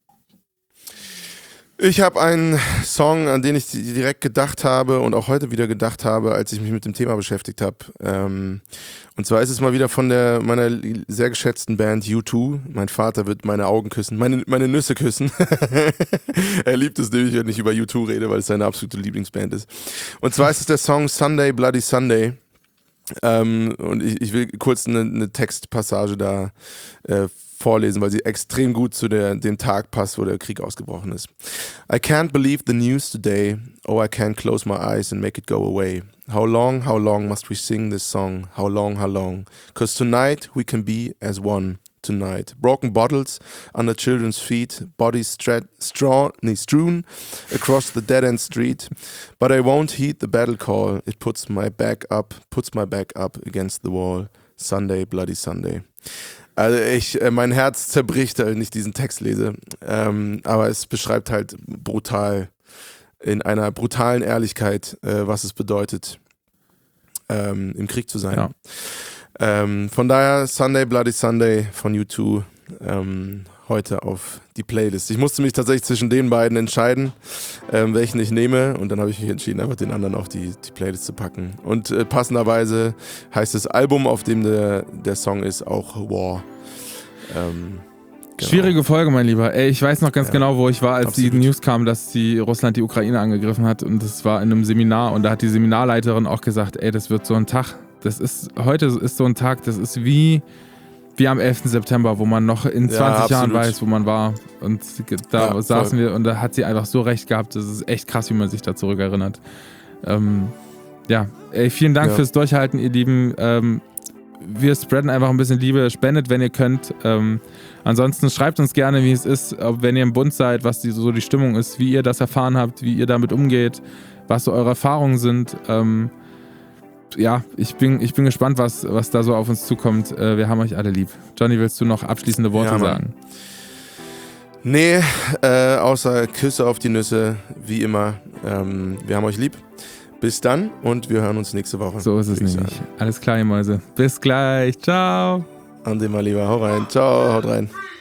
Ich habe einen Song, an den ich direkt gedacht habe und auch heute wieder gedacht habe, als ich mich mit dem Thema beschäftigt habe. Ähm, und zwar ist es mal wieder von der meiner sehr geschätzten Band U zwei. Mein Vater wird meine Augen küssen, meine, meine Nüsse küssen. Er liebt es nämlich, wenn ich über U zwei rede, weil es seine absolute Lieblingsband ist. Und zwar ist es der Song Sunday Bloody Sunday. Ähm, und ich, ich will kurz eine, eine Textpassage da äh, vorlesen, weil sie extrem gut zu der, dem Tag passt, wo der Krieg ausgebrochen ist. I can't believe the news today. Oh, I can't close my eyes and make it go away. How long, how long must we sing this song? How long, how long? 'Cause tonight we can be as one. Tonight. Broken bottles under children's feet, bodies stra- straw- nee, strewn across the dead-end street. But I won't heed the battle call. It puts my back up, puts my back up against the wall. Sunday, bloody Sunday. Also ich, äh, mein Herz zerbricht, wenn ich diesen Text lese. Ähm, aber es beschreibt halt brutal in einer brutalen Ehrlichkeit, äh, was es bedeutet, ähm, im Krieg zu sein. Ja. Ähm, von daher Sunday Bloody Sunday von U zwei ähm, heute auf die Playlist. Ich musste mich tatsächlich zwischen den beiden entscheiden, ähm, welchen ich nehme, und dann habe ich mich entschieden, einfach den anderen auf die, die Playlist zu packen. Und äh, passenderweise heißt das Album, auf dem der, der Song ist, auch War. Ähm, genau. Schwierige Folge, mein Lieber. Ey, ich weiß noch ganz Ja, genau, wo ich war, als absolut. die News kam, dass die Russland die Ukraine angegriffen hat, und das war in einem Seminar, und da hat die Seminarleiterin auch gesagt, ey, das wird so ein Tag, das ist, heute ist so ein Tag, das ist wie, wie am elften September, wo man noch in zwanzig Ja, Jahren absolut. weiß, wo man war, und da Ja, saßen voll. wir, und da hat sie einfach so recht gehabt, das ist echt krass, wie man sich da zurückerinnert. Ähm, ja, ey, vielen Dank Ja. fürs Durchhalten, ihr Lieben. Ähm, wir spreaden einfach ein bisschen Liebe, spendet, wenn ihr könnt. Ähm, ansonsten schreibt uns gerne, wie es ist, ob, wenn ihr im Bund seid, was die, so die Stimmung ist, wie ihr das erfahren habt, wie ihr damit umgeht, was so eure Erfahrungen sind. Ähm, ja, ich bin, ich bin gespannt, was, was da so auf uns zukommt. Äh, wir haben euch alle lieb. Johnny, willst du noch abschließende Worte Ja, Mann. sagen? Nee, äh, außer Küsse auf die Nüsse, wie immer. Ähm, wir haben euch lieb. Bis dann und wir hören uns nächste Woche. So ist es würde ich nämlich. sagen. Alles klar, ihr Mäuse. Bis gleich. Ciao. Ande mal lieber. Hau rein. Ciao, haut rein.